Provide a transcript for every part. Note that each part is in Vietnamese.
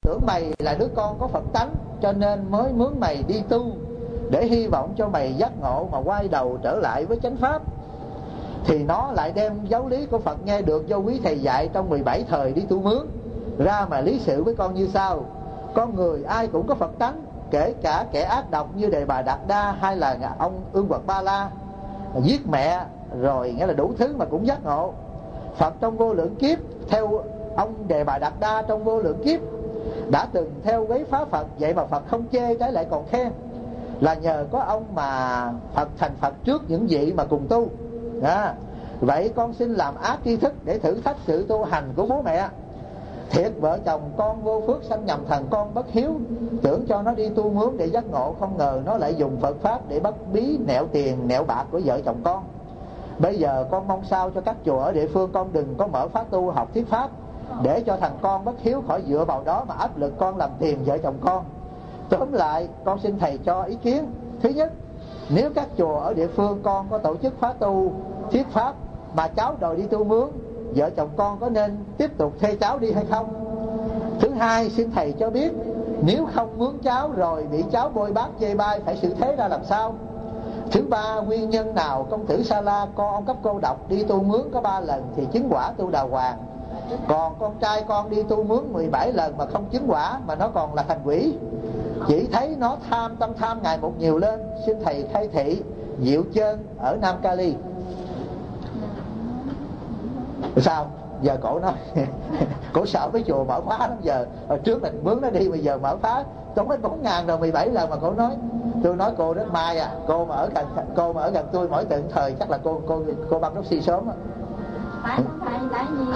tưởng mày là đứa con có Phật tánh, cho nên mới mướn mày đi tu, để hy vọng cho mày giác ngộ mà quay đầu trở lại với chánh pháp. Thì nó lại đem giáo lý của Phật nghe được do quý thầy dạy trong 17 thời đi tu mướn ra mà lý sự với con như sau: con người ai cũng có Phật tánh, kể cả kẻ ác độc như Đề Bà Đạt Đa hay là ông Ương Quật Ba La, giết mẹ rồi nghĩa là đủ thứ mà cũng giác ngộ. Phật trong vô lượng kiếp, theo ông Đề Bà Đạt Đa trong vô lượng kiếp đã từng theo quấy phá Phật, vậy mà Phật không chê, trái lại còn khen, là nhờ có ông mà Phật thành Phật trước những vị mà cùng tu. Vậy con xin làm ác tri thức để thử thách sự tu hành của bố mẹ. Thiệt vợ chồng con vô phước sanh nhầm thần con bất hiếu, tưởng cho nó đi tu mướn để giác ngộ, không ngờ nó lại dùng Phật pháp để bắt bí nẹo tiền nẹo bạc của vợ chồng con. Bây giờ con mong sao cho các chùa ở địa phương con đừng có mở khóa tu học thuyết pháp, để cho thằng con bất hiếu khỏi dựa vào đó mà áp lực con làm tiền vợ chồng con. Tóm lại con xin thầy cho ý kiến. Thứ nhất, nếu các chùa ở địa phương con có tổ chức khóa tu thuyết pháp mà cháu đòi đi tu mướn, vợ chồng con có nên tiếp tục thuê cháu đi hay không? Thứ hai, xin thầy cho biết nếu không mướn cháu rồi bị cháu bôi bác chê bai phải xử thế ra làm sao? Thứ ba, nguyên nhân nào công tử Sa La con ông cấp cô độc đi tu mướn có 3 lần thì chứng quả tu đà hoàng, còn con trai con đi tu mướn 17 lần mà không chứng quả, mà nó còn là thành quỷ? Chỉ thấy nó tâm tham ngày một nhiều lên. Xin thầy khai thị. Diệu Chơn ở Nam Cali. Sao giờ cổ nói cổ sợ với chùa mở khóa lắm, giờ hồi trước mình mướn nó đi, bây giờ mở khóa tốn hết 4.000 rồi 17 lần mà cổ nói. Tôi nói cô rất may cô mà ở gần tôi mỗi tuần thời chắc là cô băng taxi sớm á. Phải không thầy, tại vì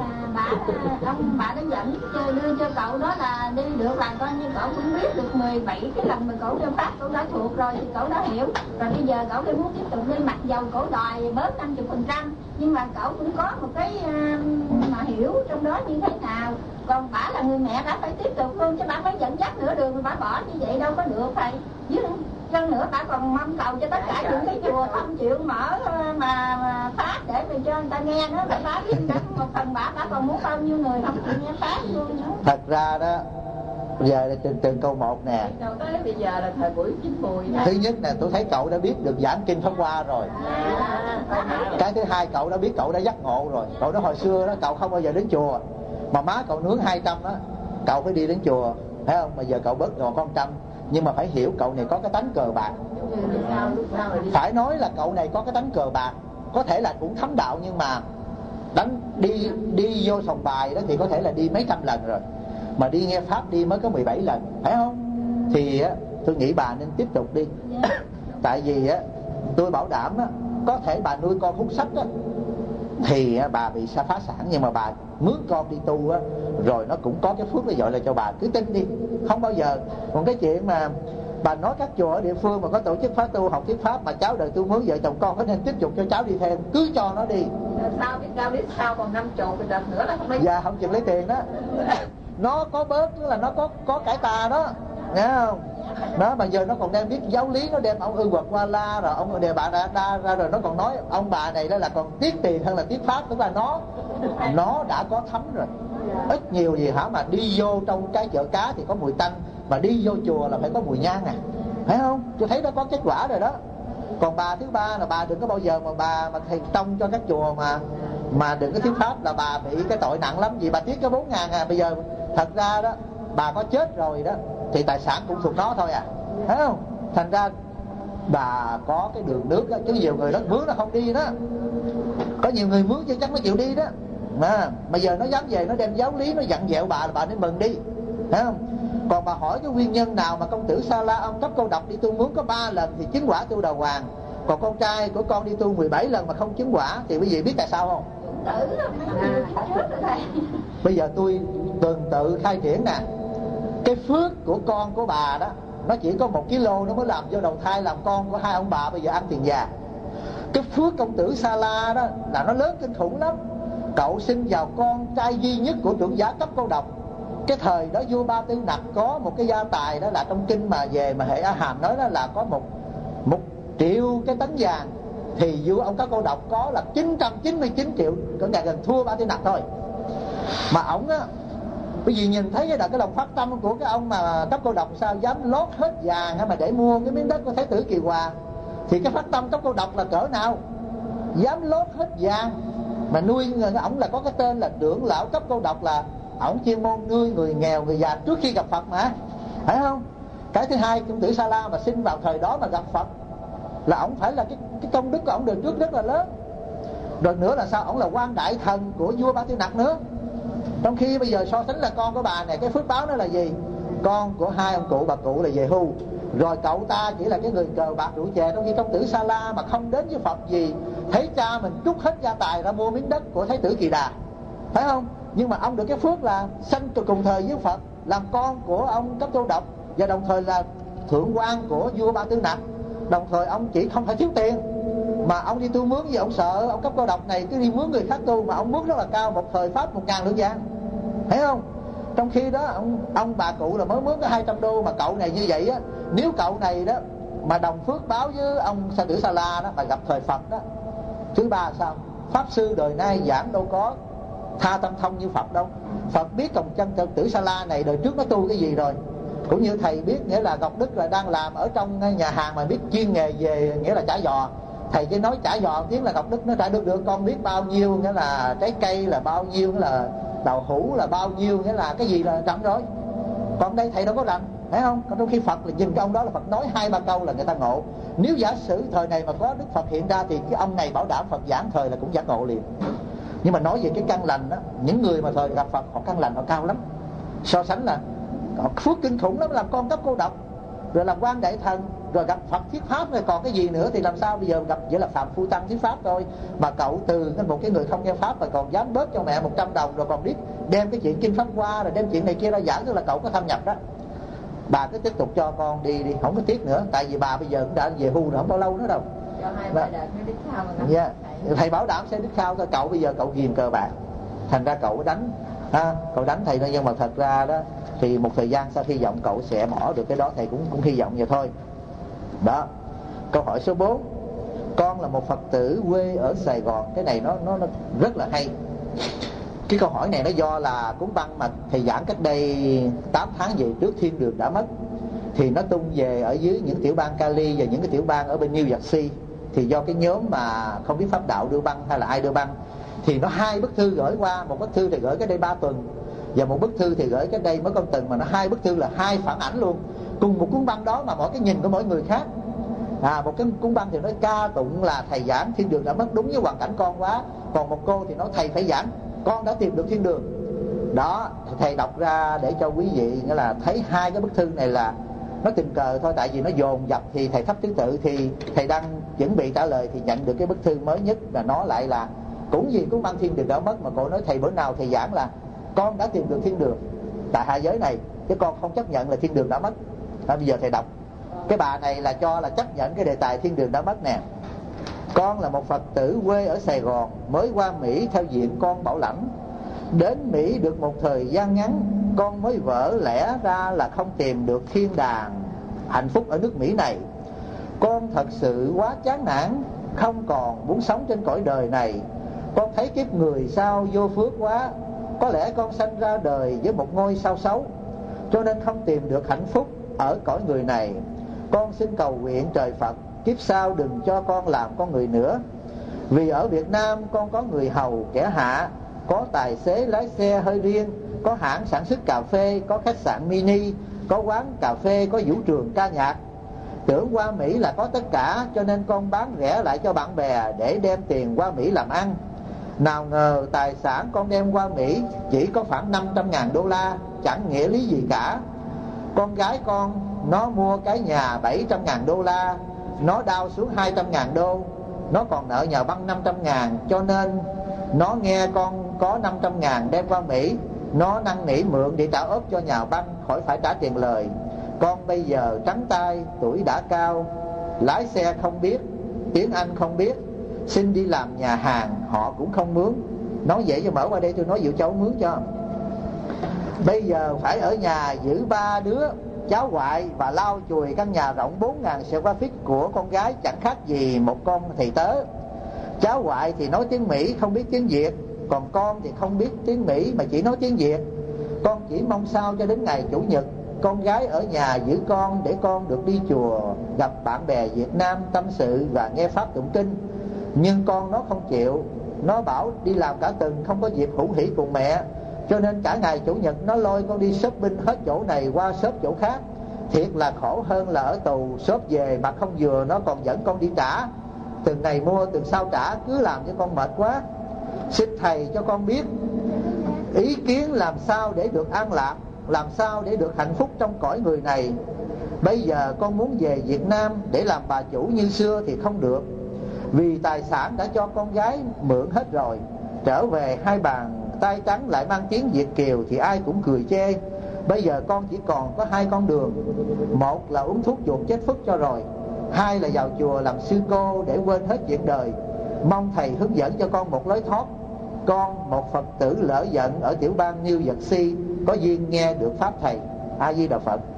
bà đã dẫn đưa cho cậu đó là đi được là coi như cậu cũng biết được 17 cái lần mà cậu cho phát, cậu đã thuộc rồi thì cậu đã hiểu rồi. Bây giờ cậu muốn tiếp tục lên, mặc dầu cậu đòi bớt 50%, nhưng mà cậu cũng có một cái mà hiểu trong đó như thế nào. Còn bà là người mẹ, bà phải tiếp tục luôn, chứ bà phải dẫn dắt nửa đường bà bỏ như vậy đâu có được thầy. Với hơn nữa bà còn mong cầu cho tất cả những cái chùa không chịu mở mà phát để mà cho người ta nghe nữa. Bà biết một phần bà còn muốn bao nhiêu người không chịu nghe phát luôn nữa. Thật ra đó, giờ là từng câu một nè. Bây giờ là thời buổi chính mùi. Thứ nhất là tôi thấy cậu đã biết được giảng kinh Pháp Hoa rồi. Cái thứ hai, cậu đã biết cậu đã giác ngộ rồi. Cậu nói hồi xưa đó cậu không bao giờ đến chùa, mà má cậu nướng 200 đó, cậu phải đi đến chùa, thấy không? Mà giờ cậu bớt còn có 100. Nhưng mà phải hiểu cậu này có cái tánh cờ bạc. Phải nói là cậu này có cái tánh cờ bạc. Có thể là cũng thấm đạo, nhưng mà đi vô sòng bài đó thì có thể là đi mấy trăm lần rồi, mà đi nghe pháp đi mới có 17 lần, phải không? Thì tôi nghĩ bà nên tiếp tục đi. Tại vì tôi bảo đảm có thể bà nuôi con hút sách thì bà bị phá sản, nhưng mà bà mướn con đi tu rồi nó cũng có cái phước để gọi là cho bà cứ tin đi, không bao giờ. Còn cái chuyện mà bà nói các chùa ở địa phương mà có tổ chức khóa tu học thuyết pháp mà cháu đòi tu mướn, vợ chồng con có nên tiếp tục cho cháu đi theo, cứ cho nó đi. Sao biết cao biết sao còn 5 chục thì đợt nữa là không đi. Dạ không chịu lấy tiền đó. Nó có bớt tức là nó có cải tà đó, nghe không? Đó, mà giờ nó còn đem biết giáo lý, nó đem ông Ương Quật Ba La rồi ông Đề Bà Đạt Đa ra, rồi nó còn nói ông bà này đó là còn tiếc tiền hơn là tiếc pháp. Tức là nó đã có thấm rồi. Ít nhiều gì hả, mà đi vô trong cái chợ cá thì có mùi tanh, mà đi vô chùa là phải có mùi nhang phải không? Tôi thấy nó có kết quả rồi đó. Còn bà thứ ba là bà đừng có bao giờ mà bà mà thầy tông cho các chùa mà đừng có thuyết pháp, là bà bị cái tội nặng lắm. Vì bà tiếc cái 4.000 bây giờ thật ra đó bà có chết rồi đó thì tài sản cũng thuộc nó thôi thấy không? Thành ra bà có cái đường nước đó, chứ nhiều người nó mướn nó không đi đó. Có nhiều người mướn chứ chắc nó chịu đi đó. Mà giờ nó dám về nó đem giáo lý nó dặn dẹo bà nên mừng đi, thấy không? Còn bà hỏi cái nguyên nhân nào mà công tử Sa La ông cấp cô độc đi tu mướn có 3 lần thì chứng quả tu đà hoàng, còn con trai của con đi tu 17 lần mà không chứng quả, thì quý vị biết tại sao không? Bây giờ tôi tuần tự khai triển nè. Cái phước của con của bà đó, nó chỉ có 1 kg nó mới làm vô đầu thai làm con của hai ông bà bây giờ ăn tiền già. Cái phước công tử Sa La đó là nó lớn kinh khủng lắm. Cậu sinh vào con trai duy nhất của trưởng giả cấp cô độc. Cái thời đó vua Ba Tư Nặc có một cái gia tài đó là trong kinh mà về mà hệ A Hàm nói đó là có 1 triệu cái tấn vàng, thì vua ông cấp cô độc có là 999 triệu, cỡ gần thua Ba Tư Nặc thôi. Mà ổng Bởi vì nhìn thấy cái lòng phát tâm của cái ông mà cấp cô độc, sao dám lót hết vàng mà để mua cái miếng đất của Thái tử Kỳ Hòa. Thì cái phát tâm cấp cô độc là cỡ nào, dám lót hết vàng mà nuôi. Ổng là có cái tên là trưởng lão cấp cô độc, là ổng chuyên môn nuôi người nghèo người già trước khi gặp Phật mà, phải không? Cái thứ hai, Công tử Sa La mà sinh vào thời đó mà gặp Phật là ổng phải là cái công đức của ổng đời trước rất là lớn. Rồi nữa là sao, ổng là quan đại thần của vua Ba Tư Nặc nữa. Trong khi bây giờ so sánh là con của bà này, cái phước báo nó là gì? Con của hai ông cụ bà cụ là về hưu, rồi cậu ta chỉ là cái người cờ bạc rượu chè. Trong khi Công tử Sa La mà không đến với Phật gì, thấy cha mình trút hết gia tài ra mua miếng đất của Thái tử Kỳ Đà, phải không? Nhưng mà ông được cái phước là sanh cùng thời với Phật, làm con của ông cấp cô độc, và đồng thời là thượng quan của vua Ba Tư Nặc. Đồng thời ông chỉ không phải thiếu tiền, mà ông đi tu mướn vì ông sợ ông cấp cô độc này cứ đi mướn người khác tu, mà ông mướn rất là cao, một thời Pháp 1.000 lượng vàng, thấy không? Trong khi đó ông bà cụ là mới mướn có 200 đô, mà cậu này như vậy á, nếu cậu này đó mà đồng phước báo với ông Sa Tử Sa La đó mà gặp thời Phật đó. Thứ ba sao? Pháp sư đời nay giảng đâu có tha tâm thông như Phật đâu. Phật biết Công tử Sa La này đời trước nó tu cái gì rồi, cũng như thầy biết, nghĩa là Ngọc Đức là đang làm ở trong nhà hàng mà biết chuyên nghề về nghĩa là chả giò. Thầy chỉ nói chả giò tiếng là Ngọc Đức nó trả được con biết bao nhiêu, nghĩa là trái cây là bao nhiêu, nghĩa là đậu hũ là bao nhiêu, nghĩa là cái gì là rành rồi. Còn đây thầy đâu có rành, thấy không? Còn trong khi Phật là nhìn cái ông đó là Phật nói 2-3 câu là người ta ngộ. Nếu giả sử thời này mà có Đức Phật hiện ra thì cái ông này bảo đảm Phật giảng thời là cũng giác ngộ liền. Nhưng mà nói về cái căn lành đó, những người mà thời gặp Phật họ căn lành họ cao lắm, so sánh là họ phước kinh khủng lắm, làm con cấp cô độc, rồi làm quan đại thần, rồi gặp Phật thuyết pháp, rồi còn cái gì nữa. Thì làm sao bây giờ gặp chỉ là phạm phu tăng thuyết pháp thôi, mà cậu từ một cái người không nghe pháp mà còn dám bớt cho mẹ 100 đồng, rồi còn biết đem cái chuyện kinh pháp qua, rồi đem chuyện này kia ra giảng, tức là cậu có thâm nhập đó. Bà cứ tiếp tục cho con đi không có tiếc nữa, tại vì bà bây giờ cũng đã về hưu rồi, không bao lâu nữa đâu. Cho 2-3 đợt mới đích khao mà. Yeah. Thầy bảo đảm sẽ đích khao thôi. Cậu bây giờ cậu ghiền cờ bạc, thành ra cậu đánh cậu đánh thầy thôi, nhưng mà thật ra đó thì một thời gian sau hy vọng cậu sẽ bỏ được cái đó, thầy cũng hy vọng vậy thôi. Đó. Câu hỏi số 4. Con là một Phật tử quê ở Sài Gòn. Cái này nó rất là hay. Cái câu hỏi này nó do là cuốn băng mà thầy giảng cách đây 8 tháng về trước, Thiên Đường Đã Mất, thì nó tung về ở dưới những tiểu bang Cali và những cái tiểu bang ở bên New Jersey. Thì do cái nhóm mà không biết pháp đạo đưa băng hay là ai đưa băng, thì nó 2 bức thư gửi qua. Một bức thư thì gửi cách đây 3 tuần, và một bức thư thì gửi cách đây mới có tuần, mà nó 2 bức thư là 2 phản ảnh luôn, cùng một cuốn băng đó mà mỗi cái nhìn của mỗi người khác. Một cái cuốn băng thì nói ca tụng là thầy giảng Thiên Đường Đã Mất đúng với hoàn cảnh con quá, còn một cô thì nói thầy phải giảng con đã tìm được thiên đường. Đó, thầy đọc ra để cho quý vị nghĩa là thấy 2 cái bức thư này là nó tình cờ thôi, tại vì nó dồn dập thì thầy thắp thứ tự, thì thầy đang chuẩn bị trả lời thì nhận được cái bức thư mới nhất, là nó lại là cũng gì cuốn băng Thiên Đường Đã Mất, mà cô nói thầy bữa nào thầy giảng là con đã tìm được thiên đường tại hạ giới này, chứ con không chấp nhận là thiên đường đã mất. Bây giờ thầy đọc cái bà này là cho là chấp nhận cái đề tài thiên đường đã mất nè. Con là một Phật tử quê ở Sài Gòn, mới qua Mỹ theo diện con bảo lãnh. Đến Mỹ được một thời gian ngắn, con mới vỡ lẽ ra là không tìm được thiên đàng hạnh phúc ở nước Mỹ này. Con thật sự quá chán nản, không còn muốn sống trên cõi đời này. Con thấy kiếp người sao vô phước quá. Có lẽ con sanh ra đời với một ngôi sao xấu, cho nên không tìm được hạnh phúc ở cõi người này. Con xin cầu nguyện trời Phật, kiếp sau đừng cho con làm con người nữa. Vì ở Việt Nam con có người hầu kẻ hạ, có tài xế lái xe hơi riêng, có hãng sản xuất cà phê, có khách sạn mini, có quán cà phê, có vũ trường ca nhạc. Tưởng qua Mỹ là có tất cả, cho nên con bán rẻ lại cho bạn bè để đem tiền qua Mỹ làm ăn. Nào ngờ tài sản con đem qua Mỹ chỉ có khoảng 500.000 đô la, chẳng nghĩa lý gì cả. Con gái con nó mua cái nhà 700.000 đô la, nó đao xuống 200.000 đô, nó còn nợ nhờ băng 500.000, cho nên nó nghe con có 500.000 đem qua Mỹ, nó năn nỉ mượn để trả ốp cho nhà băng khỏi phải trả tiền lời. Con bây giờ trắng tay, tuổi đã cao, lái xe không biết, tiếng Anh không biết, xin đi làm nhà hàng họ cũng không mướn. Nói vậy cho mở qua đây tôi nói dụ cháu mướn cho. Bây giờ phải ở nhà giữ 3 đứa cháu ngoại và lau chùi căn nhà rộng 4.000 square feet của con gái, chẳng khác gì một con thầy tớ. Cháu ngoại thì nói tiếng Mỹ không biết tiếng Việt, còn con thì không biết tiếng Mỹ mà chỉ nói tiếng Việt. Con chỉ mong sao cho đến ngày Chủ nhật con gái ở nhà giữ con, để con được đi chùa gặp bạn bè Việt Nam tâm sự và nghe pháp tụng kinh. Nhưng con nó không chịu, nó bảo đi làm cả tuần không có dịp hữu hỉ cùng mẹ, cho nên cả ngày Chủ nhật nó lôi con đi shopping hết chỗ này qua shop chỗ khác. Thiệt là khổ hơn là ở tù, shop về mặt không vừa nó còn dẫn con đi trả. Từng này mua từng sau trả, cứ làm cho con mệt quá. Xin thầy cho con biết ý kiến làm sao để được an lạc, làm sao để được hạnh phúc trong cõi người này. Bây giờ con muốn về Việt Nam để làm bà chủ như xưa thì không được, vì tài sản đã cho con gái mượn hết rồi. Trở về hai bàn tay trắng lại mang tiếng Việt kiều thì ai cũng cười chê. Bây giờ con chỉ còn có hai con đường, một là uống thuốc chuột chết phức cho rồi, hai là vào chùa làm sư cô để quên hết chuyện đời. Mong thầy hướng dẫn cho con một lối thoát. Con một Phật tử lỡ giận ở tiểu bang New Jersey, có duyên nghe được pháp thầy. A Di Đà Phật.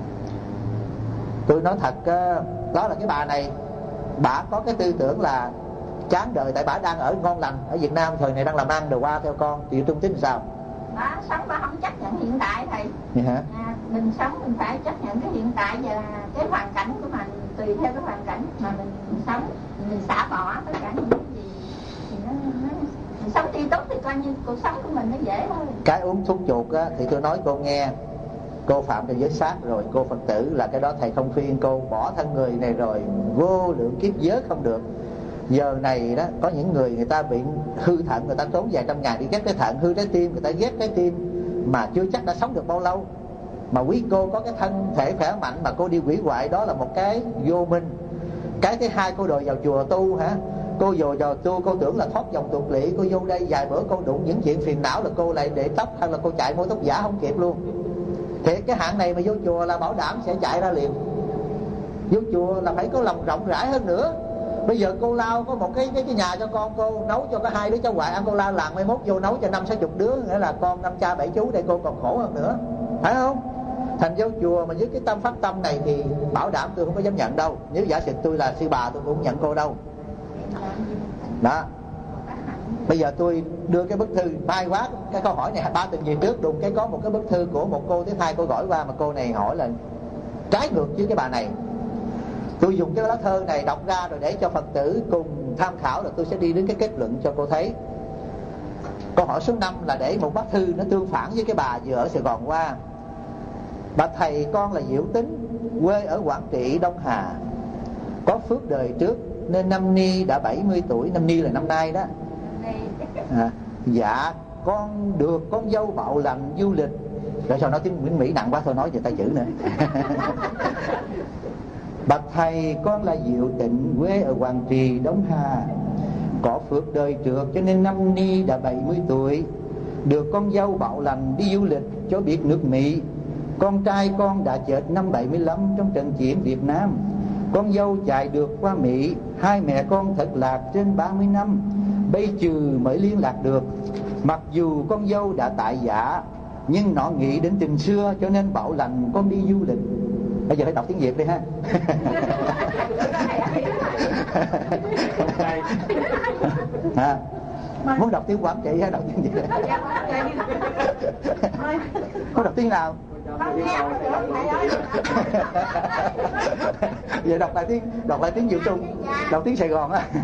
Tôi nói thật, đó là cái bà này, bà có cái tư tưởng là chán đời, tại bà đang ở ngon lành ở Việt Nam, thời này đang làm ăn rồi qua theo con. Thì Trung tính sao? Bà sống bà không chấp nhận hiện tại thầy. Hả? Mình sống mình phải chấp nhận cái hiện tại và cái hoàn cảnh của mình, tùy theo cái hoàn cảnh mà mình sống, mình xả bỏ tất cả những cái gì thì nó mình sống đi tốt thì coi như cuộc sống của mình nó dễ thôi. Cái uống thuốc chuột á, thì tôi nói cô nghe, cô phạm vào giới sát rồi, cô Phật tử là cái đó thầy không khuyên cô bỏ thân người này rồi, vô lượng kiếp giới không được. Giờ này đó có những người ta bị hư thận, người ta tốn vài trăm ngàn đi ghép cái thận, hư trái tim người ta ghép cái tim mà chưa chắc đã sống được bao lâu. Mà quý cô có cái thân thể khỏe mạnh mà cô đi hủy hoại, đó là một cái vô minh. Cái thứ hai, cô đòi vào chùa tu hả? Cô vào tu cô tưởng là thoát dòng tục lỵ, cô vô đây vài bữa cô đụng những chuyện phiền não là cô lại để tóc, hay là cô chạy mua tóc giả không kịp luôn. Thiệt cái hạng này mà vô chùa là bảo đảm sẽ chạy ra liền. Vô chùa là phải có lòng rộng rãi hơn nữa. Bây giờ cô lao có một cái nhà cho con cô, nấu cho có hai đứa cháu ngoại ăn, cô lao làng mai mốt vô nấu cho 50-60 đứa, nghĩa là con 5 cha 7 chú đây, cô còn khổ hơn nữa, phải không? Thành vô chùa mà với cái tâm phát tâm này thì bảo đảm tôi không có dám nhận đâu. Nếu giả sử tôi là sư bà tôi cũng không nhận cô đâu. Đó. Bây giờ tôi đưa cái bức thư, may quá cái câu hỏi này 3 tuần về trước đùng cái có một cái bức thư của một cô thứ hai cô gửi qua, mà cô này hỏi là trái ngược với cái bà này. Tôi dùng cái lá thơ này đọc ra rồi để cho Phật tử cùng tham khảo, rồi tôi sẽ đi đến cái kết luận cho cô thấy. Câu hỏi số 5 là để một bức thư nó tương phản với cái bà vừa ở Sài Gòn qua. Bà thầy, con là Diệu Tính, quê ở Quảng Trị, Đông Hà. Có phước đời trước nên năm ni đã 70 tuổi, năm ni là năm nay đó. Dạ con được con dâu bạo lành du lịch. Rồi sao nói tiếng Nguyễn Mỹ nặng quá, thôi nói về tay chữ nữa. Bạch thầy, con là Diệu Tịnh, quê ở Quảng Trị, Đông Hà. Có phước đời trước cho nên năm ni đã 70 tuổi, được con dâu bạo lành đi du lịch cho biết nước Mỹ. Con trai con đã chết năm 75 trong trận chiến Việt Nam. Con dâu chạy được qua Mỹ, hai mẹ con thất lạc trên 30 năm, bây trừ mới liên lạc được. Mặc dù con dâu đã tại giả, nhưng nó nghĩ đến tình xưa cho nên bảo lành con đi du lịch. Bây giờ phải đọc tiếng Việt đi ha. Muốn đọc tiếng Quảng Trị hay đọc tiếng gì? Muốn đọc tiếng nào? Vậy đọc lại tiếng Diệu Trung, đọc tiếng Sài Gòn á.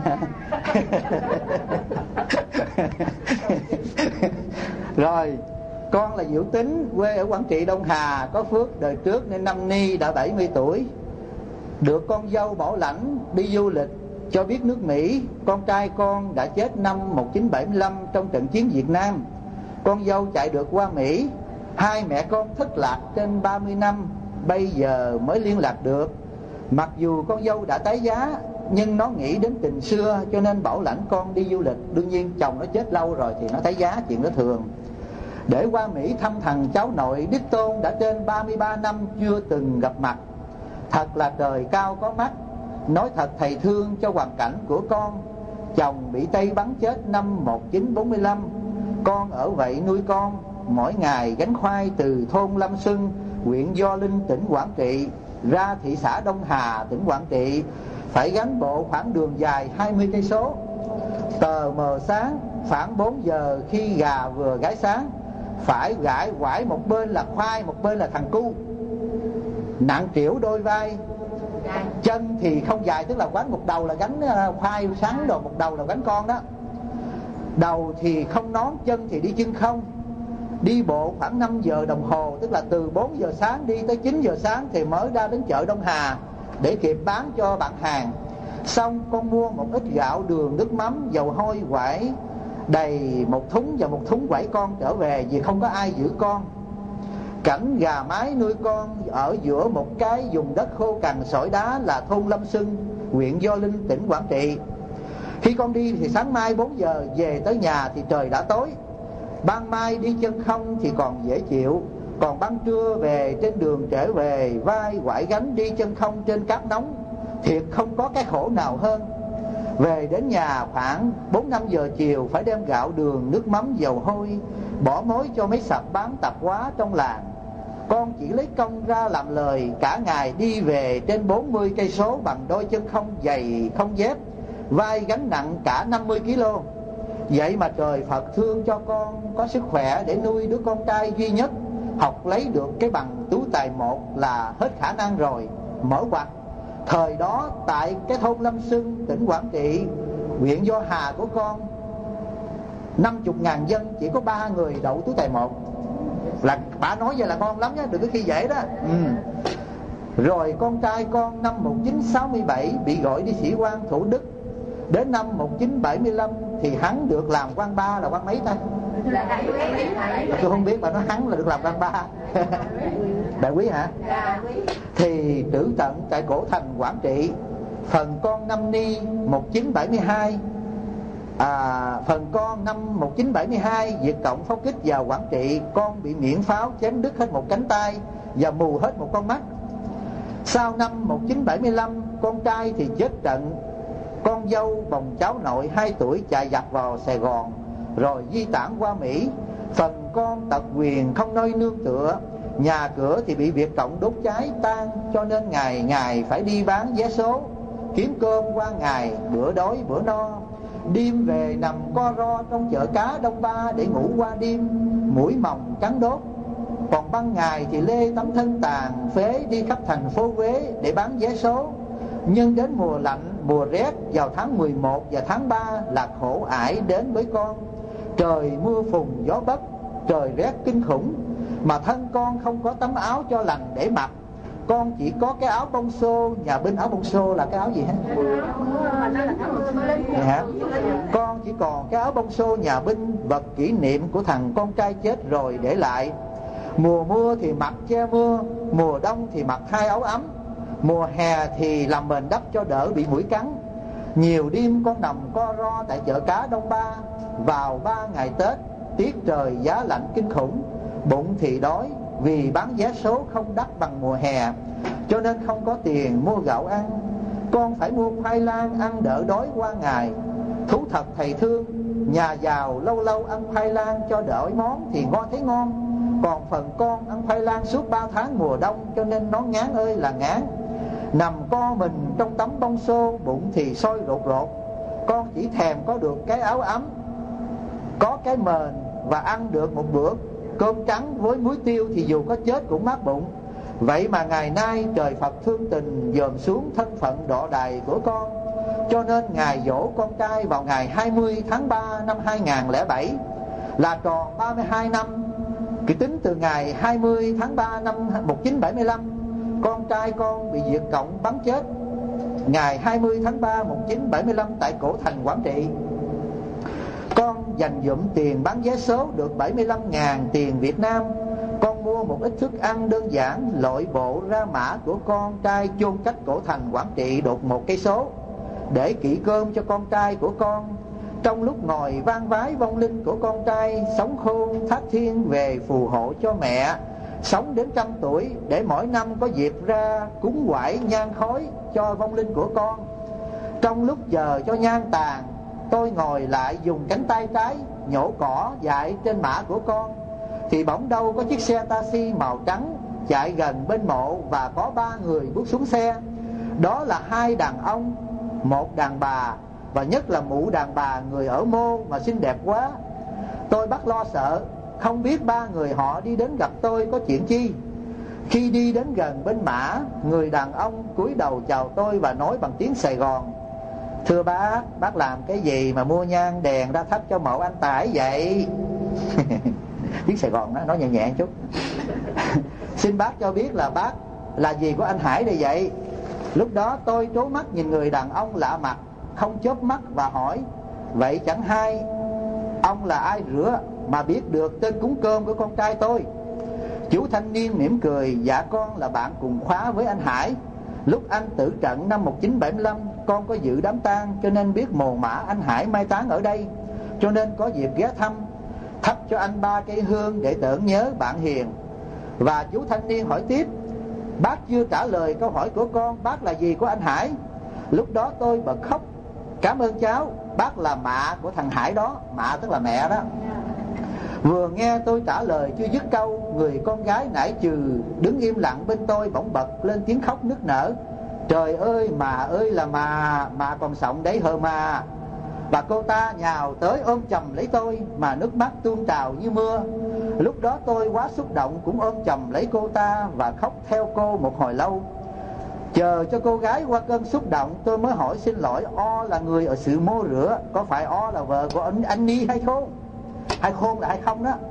Rồi, con là Diệu Tính, quê ở Quảng Trị, Đông Hà. Có phước đời trước nên năm ni đã 70 tuổi, được con dâu bảo lãnh đi du lịch cho biết nước Mỹ. Con trai con đã chết năm 1975 trong trận chiến Việt Nam. Con dâu chạy được qua Mỹ, hai mẹ con thất lạc trên 30 năm, bây giờ mới liên lạc được. Mặc dù con dâu đã tái giá, nhưng nó nghĩ đến tình xưa cho nên bảo lãnh con đi du lịch. Đương nhiên chồng nó chết lâu rồi thì nó tái giá, chuyện đó thường. Để qua Mỹ thăm thằng cháu nội đích tôn đã trên 33 năm chưa từng gặp mặt. Thật là trời cao có mắt. Nói thật thầy thương cho hoàn cảnh của con. Chồng bị Tây bắn chết năm 1945. Con ở vậy nuôi con, mỗi ngày gánh khoai từ thôn Lâm Xuân, huyện Gio Linh, tỉnh Quảng Trị ra thị xã Đông Hà, tỉnh Quảng Trị, phải gánh bộ khoảng đường dài 20 cây số. Tờ mờ sáng, khoảng 4 giờ khi gà vừa gáy sáng, phải quải một bên là khoai, một bên là thằng cu, nặng trĩu đôi vai. Chân thì không dài, tức là gánh một đầu là gánh khoai sắn rồi, một đầu là gánh con đó. Đầu thì không nón, chân thì đi chân không. Đi bộ khoảng 5 giờ đồng hồ, tức là từ 4 giờ sáng đi tới 9 giờ sáng thì mới ra đến chợ Đông Hà để kịp bán cho bạn hàng. Xong con mua một ít gạo, đường, nước mắm, dầu hôi quải đầy một thúng, và một thúng quải con trở về vì không có ai giữ con. Cảnh gà mái nuôi con ở giữa một cái vùng đất khô cằn sỏi đá là thôn Lâm Xuân, huyện Gio Linh, tỉnh Quảng Trị. Khi con đi thì sáng mai 4 giờ, về tới nhà thì trời đã tối. Ban mai đi chân không thì còn dễ chịu, còn ban trưa về trên đường trở về, vai quải gánh đi chân không trên cát nóng, thiệt không có cái khổ nào hơn. Về đến nhà khoảng 4-5 giờ chiều phải đem gạo, đường, nước mắm, dầu hôi bỏ mối cho mấy sạp bán tạp hóa trong làng. Con chỉ lấy công ra làm lời, cả ngày đi về trên 40 cây số bằng đôi chân không, giày không dép, vai gánh nặng cả 50 kg. Vậy mà trời Phật thương cho con có sức khỏe để nuôi đứa con trai duy nhất, học lấy được cái bằng tú tài 1 là hết khả năng rồi. Mở ngoặt, thời đó tại cái thôn Lâm Xuân, tỉnh Quảng Trị, huyện Do Hà của con, 50.000 dân chỉ có 3 người đậu tú tài 1. Là bà nói vậy là ngon lắm nhé, đừng có khi dễ đó. Rồi con trai con năm 1967 bị gọi đi sĩ quan Thủ Đức. Đến năm 1975 thì hắn được làm quan ba, là quan mấy ta? Tôi không biết, bà nói hắn là được làm quan ba. Đại quý hả? Thì trữ tận tại cổ thành Quảng Trị. Phần con năm Ni 1972, phần con năm 1972 Việt Cộng pháo kích vào Quảng Trị, con bị miễn pháo chém đứt hết một cánh tay và mù hết một con mắt. Sau năm 1975 con trai thì chết trận, con dâu bồng cháu nội 2 tuổi chạy giặc vào Sài Gòn rồi di tản qua Mỹ. Phần con tật quyền không nơi nương tựa, nhà cửa thì bị Việt Cộng đốt cháy tan, cho nên ngày ngày phải đi bán vé số kiếm cơm qua ngày, bữa đói bữa no. Đêm về nằm co ro trong chợ cá Đông Ba để ngủ qua đêm, mũi mòng cắn đốt. Còn ban ngày thì lê tấm thân tàn phế đi khắp thành phố Huế để bán vé số. Nhưng đến mùa lạnh, mùa rét vào tháng 11 và tháng 3 là khổ ải đến với con. Trời mưa phùn gió bấc, trời rét kinh khủng, mà thân con không có tấm áo cho lành để mặc. Con chỉ có cái áo bông xô nhà binh. Áo bông xô là cái áo gì hết? Con chỉ còn cái áo bông xô nhà binh, vật kỷ niệm của thằng con trai chết rồi để lại. Mùa mưa thì mặc che mưa, mùa đông thì mặc 2 áo ấm, mùa hè thì làm mền đắp cho đỡ bị muỗi cắn. Nhiều đêm con nằm co ro tại chợ cá Đông Ba. Vào 3 ngày Tết, tiết trời giá lạnh kinh khủng, bụng thì đói vì bán vé số không đắt bằng mùa hè, cho nên không có tiền mua gạo ăn. Con phải mua khoai lang ăn đỡ đói qua ngày. Thú thật thầy thương, nhà giàu lâu lâu ăn khoai lang cho đỡ món thì ngon thấy ngon, còn phần con ăn khoai lang suốt 3 tháng mùa đông, cho nên nó ngán ơi là ngán. Nằm co mình trong tấm bông xô, bụng thì sôi rột rột. Con chỉ thèm có được cái áo ấm, có cái mền và ăn được một bữa cơm trắng với muối tiêu thì dù có chết cũng mát bụng. Vậy mà ngày nay trời Phật thương tình dòm xuống thân phận đọ đày của con, cho nên ngày giỗ con trai vào ngày 20 tháng 3 năm 2007 là tròn 32 năm. Cứ tính từ ngày 20 tháng 3 năm 1975, con trai con bị Việt Cộng bắn chết ngày 20 tháng 3 1975 tại cổ thành Quảng Trị. Con dành dụm tiền bán vé số được 75.000 tiền Việt Nam. Con mua một ít thức ăn đơn giản, lội bộ ra mã của con trai chôn cách cổ thành Quảng Trị đột 1 cây số để kỵ cơm cho con trai của con. Trong lúc ngồi vang vái vong linh của con trai, sống khôn thác thiên về phù hộ cho mẹ sống đến 100 tuổi, để mỗi năm có dịp ra cúng quải nhang khói cho vong linh của con. Trong lúc chờ cho nhang tàn, tôi ngồi lại dùng cánh tay trái nhổ cỏ dại trên mã của con, thì bỗng đâu có chiếc xe taxi màu trắng chạy gần bên mộ và có 3 người bước xuống xe. Đó là 2 đàn ông, 1 đàn bà, và nhất là mụ đàn bà người ở Mô mà xinh đẹp quá. Tôi bắt lo sợ không biết ba người họ đi đến gặp tôi có chuyện chi. Khi đi đến gần bên mã, người đàn ông cúi đầu chào tôi và nói bằng tiếng Sài Gòn: thưa bác làm cái gì mà mua nhang đèn ra thắp cho mộ anh Tải vậy? Tiếng Sài Gòn đó, nói nhẹ nhẹ chút. Xin bác cho biết là bác là gì của anh Hải đây vậy? Lúc đó tôi trố mắt nhìn người đàn ông lạ mặt, không chớp mắt và hỏi: vậy chẳng hay ông là ai rửa mà biết được tên cúng cơm của con trai tôi? Chú thanh niên mỉm cười: dạ con là bạn cùng khóa với anh Hải. Lúc anh tử trận năm 1975, con có dự đám tang cho nên biết mồ mả anh Hải mai táng ở đây, cho nên có dịp ghé thăm, thắp cho anh 3 cây hương để tưởng nhớ bạn hiền. Và chú thanh niên hỏi tiếp: bác chưa trả lời câu hỏi của con, bác là gì của anh Hải? Lúc đó tôi bật khóc: cảm ơn cháu, bác là mạ của thằng Hải đó. Mạ tức là mẹ đó. Vừa nghe tôi trả lời chưa dứt câu, người con gái nãy trừ đứng im lặng bên tôi bỗng bật lên tiếng khóc nức nở: trời ơi là mà còn sống đấy hơ mà. Và cô ta nhào tới ôm chầm lấy tôi mà nước mắt tuôn trào như mưa. Lúc đó tôi quá xúc động cũng ôm chầm lấy cô ta và khóc theo cô một hồi lâu. Chờ cho cô gái qua cơn xúc động, tôi mới hỏi xin lỗi: O là người ở xứ Mô Rửa, có phải O là vợ của anh Ni hay không? Hay khôn là hay không đó?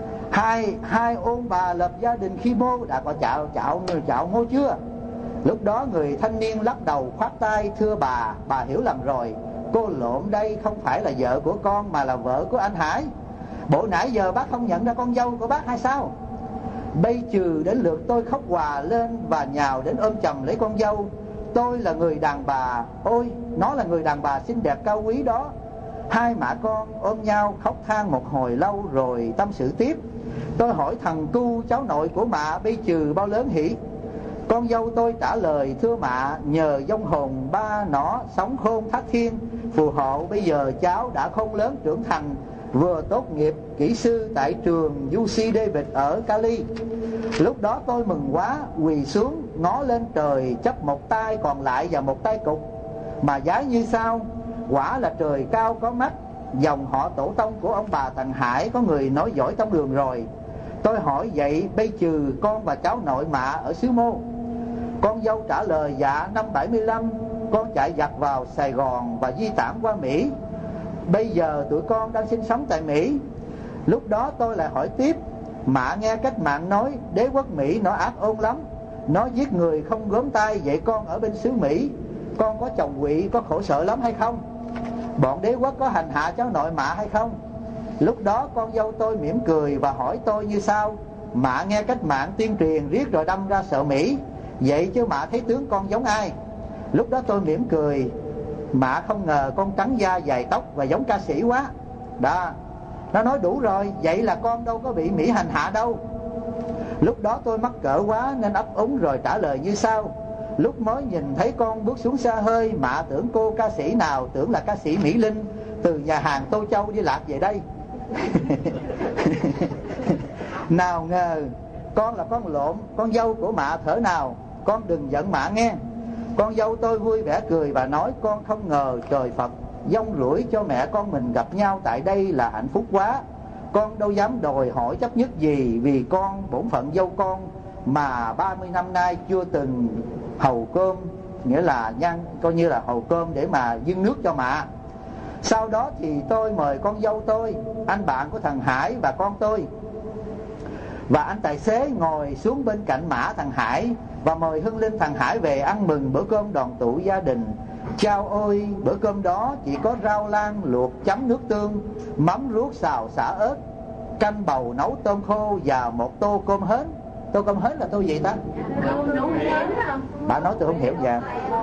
Hai ông bà lập gia đình khi Mô đã có chạo Mô chưa? Lúc đó người thanh niên lắc đầu khoát tay: thưa bà hiểu lầm rồi, cô lộn đây không phải là vợ của con mà là vợ của anh Hải. Bộ nãy giờ bác không nhận ra con dâu của bác hay sao? Bây trừ đến lượt tôi khóc hòa lên và nhào đến ôm chầm lấy con dâu. Tôi là người đàn bà, ôi nó là người đàn bà xinh đẹp cao quý đó. Hai mẹ con ôm nhau khóc than một hồi lâu rồi tâm sự tiếp. Tôi hỏi thằng cu cháu nội của mạ bây trừ bao lớn hỉ? Con dâu tôi trả lời: thưa mạ, nhờ vong hồn ba nó sống khôn thác thiên phù hộ, bây giờ cháu đã khôn lớn trưởng thành, vừa tốt nghiệp kỹ sư tại trường UC David ở Cali. Lúc đó tôi mừng quá, quỳ xuống ngó lên trời, chấp một tay còn lại và một tay cục mà vái như sau: quả là trời cao có mắt, dòng họ tổ tông của ông bà thằng Hải có người nói giỏi tông đường rồi. Tôi hỏi: vậy bây trừ con và cháu nội mạ ở xứ Mô? Con dâu trả lời: dạ năm 75 con chạy giặt vào Sài Gòn và di tản qua Mỹ, bây giờ tụi con đang sinh sống tại Mỹ. Lúc đó tôi lại hỏi tiếp: mạ nghe cách mạng nói đế quốc Mỹ nó ác ôn lắm, nó giết người không gớm tay, vậy con ở bên xứ Mỹ con có chồng quỵ có khổ sở lắm hay không? Bọn đế quốc có hành hạ cháu nội mạ hay không? Lúc đó con dâu tôi mỉm cười và hỏi tôi như sau: mạ nghe cách mạng tuyên truyền riết rồi đâm ra sợ Mỹ, vậy chứ mạ thấy tướng con giống ai? Lúc đó tôi mỉm cười: mạ không ngờ con trắng da dài tóc và giống ca sĩ quá đó. Nó nói: đủ rồi, vậy là con đâu có bị Mỹ hành hạ đâu. Lúc đó tôi mắc cỡ quá nên ấp úng rồi trả lời như sau: lúc mới nhìn thấy con bước xuống xe hơi, mạ tưởng cô ca sĩ nào, tưởng là ca sĩ Mỹ Linh từ nhà hàng Tô Châu đi lạc về đây. Nào ngờ con là con lộn, con dâu của mạ thở nào, con đừng giận mạ nghe. Con dâu tôi vui vẻ cười và nói: con không ngờ trời Phật dông rủi cho mẹ con mình gặp nhau tại đây là hạnh phúc quá. Con đâu dám đòi hỏi chấp nhất gì, vì con bổn phận dâu con mà 30 năm nay chưa từng hầu cơm, nghĩa là coi như là hầu cơm để mà dâng nước cho mạ. Sau đó thì tôi mời con dâu tôi, anh bạn của thằng Hải và con tôi và anh tài xế ngồi xuống bên cạnh mã thằng Hải và mời Hưng Linh thằng Hải về ăn mừng bữa cơm đoàn tụ gia đình. Chao ôi, bữa cơm đó chỉ có rau lan luộc chấm nước tương, mắm ruốc xào xả ớt, canh bầu nấu tôm khô và một tô cơm hến. Tô cơm hến là tô gì ta? Bà nói tôi không hiểu vậy.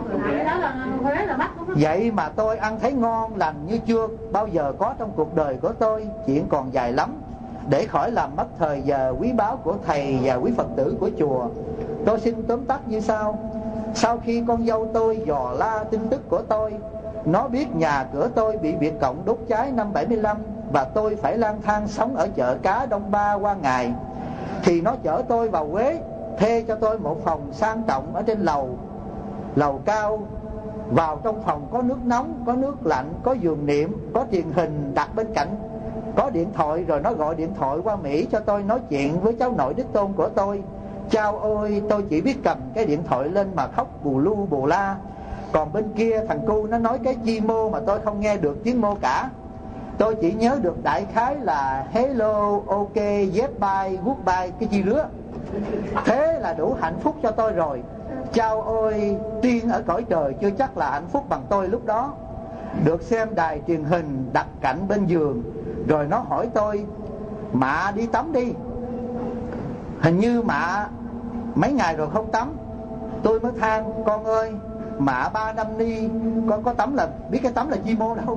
Vậy mà tôi ăn thấy ngon lành như chưa bao giờ có trong cuộc đời của tôi. Chuyện còn dài lắm. Để khỏi làm mất thời giờ quý báu của thầy và quý Phật tử của chùa, tôi xin tóm tắt như sau. Sau khi con dâu tôi dò la tin tức của tôi, nó biết nhà cửa tôi bị Việt Cộng đốt cháy năm 75 và tôi phải lang thang sống ở chợ cá Đông Ba qua ngày, thì nó chở tôi vào Huế, thuê cho tôi một phòng sang trọng ở trên lầu cao. Vào trong phòng có nước nóng, có nước lạnh, có giường niệm, có truyền hình đặt bên cạnh có điện thoại rồi nó gọi điện thoại qua Mỹ cho tôi nói chuyện với cháu nội đích tôn của tôi. Chao ơi, tôi chỉ biết cầm cái điện thoại lên mà khóc bù lu bù la. Còn bên kia thằng cu nó nói cái chi mô mà tôi không nghe được tiếng mô cả. Tôi chỉ nhớ được đại khái là hello, ok, yes, bye, goodbye, cái chi rứa. Thế là đủ hạnh phúc cho tôi rồi. Chao ơi, tiên ở cõi trời chưa chắc là hạnh phúc bằng tôi lúc đó. Được xem đài truyền hình đặt cạnh bên giường. Rồi nó hỏi tôi: mạ đi tắm đi. Hình như mạ mấy ngày rồi không tắm. Tôi mới than: con ơi, mạ 3 năm ni con có tắm là biết cái tắm là chi mô đâu.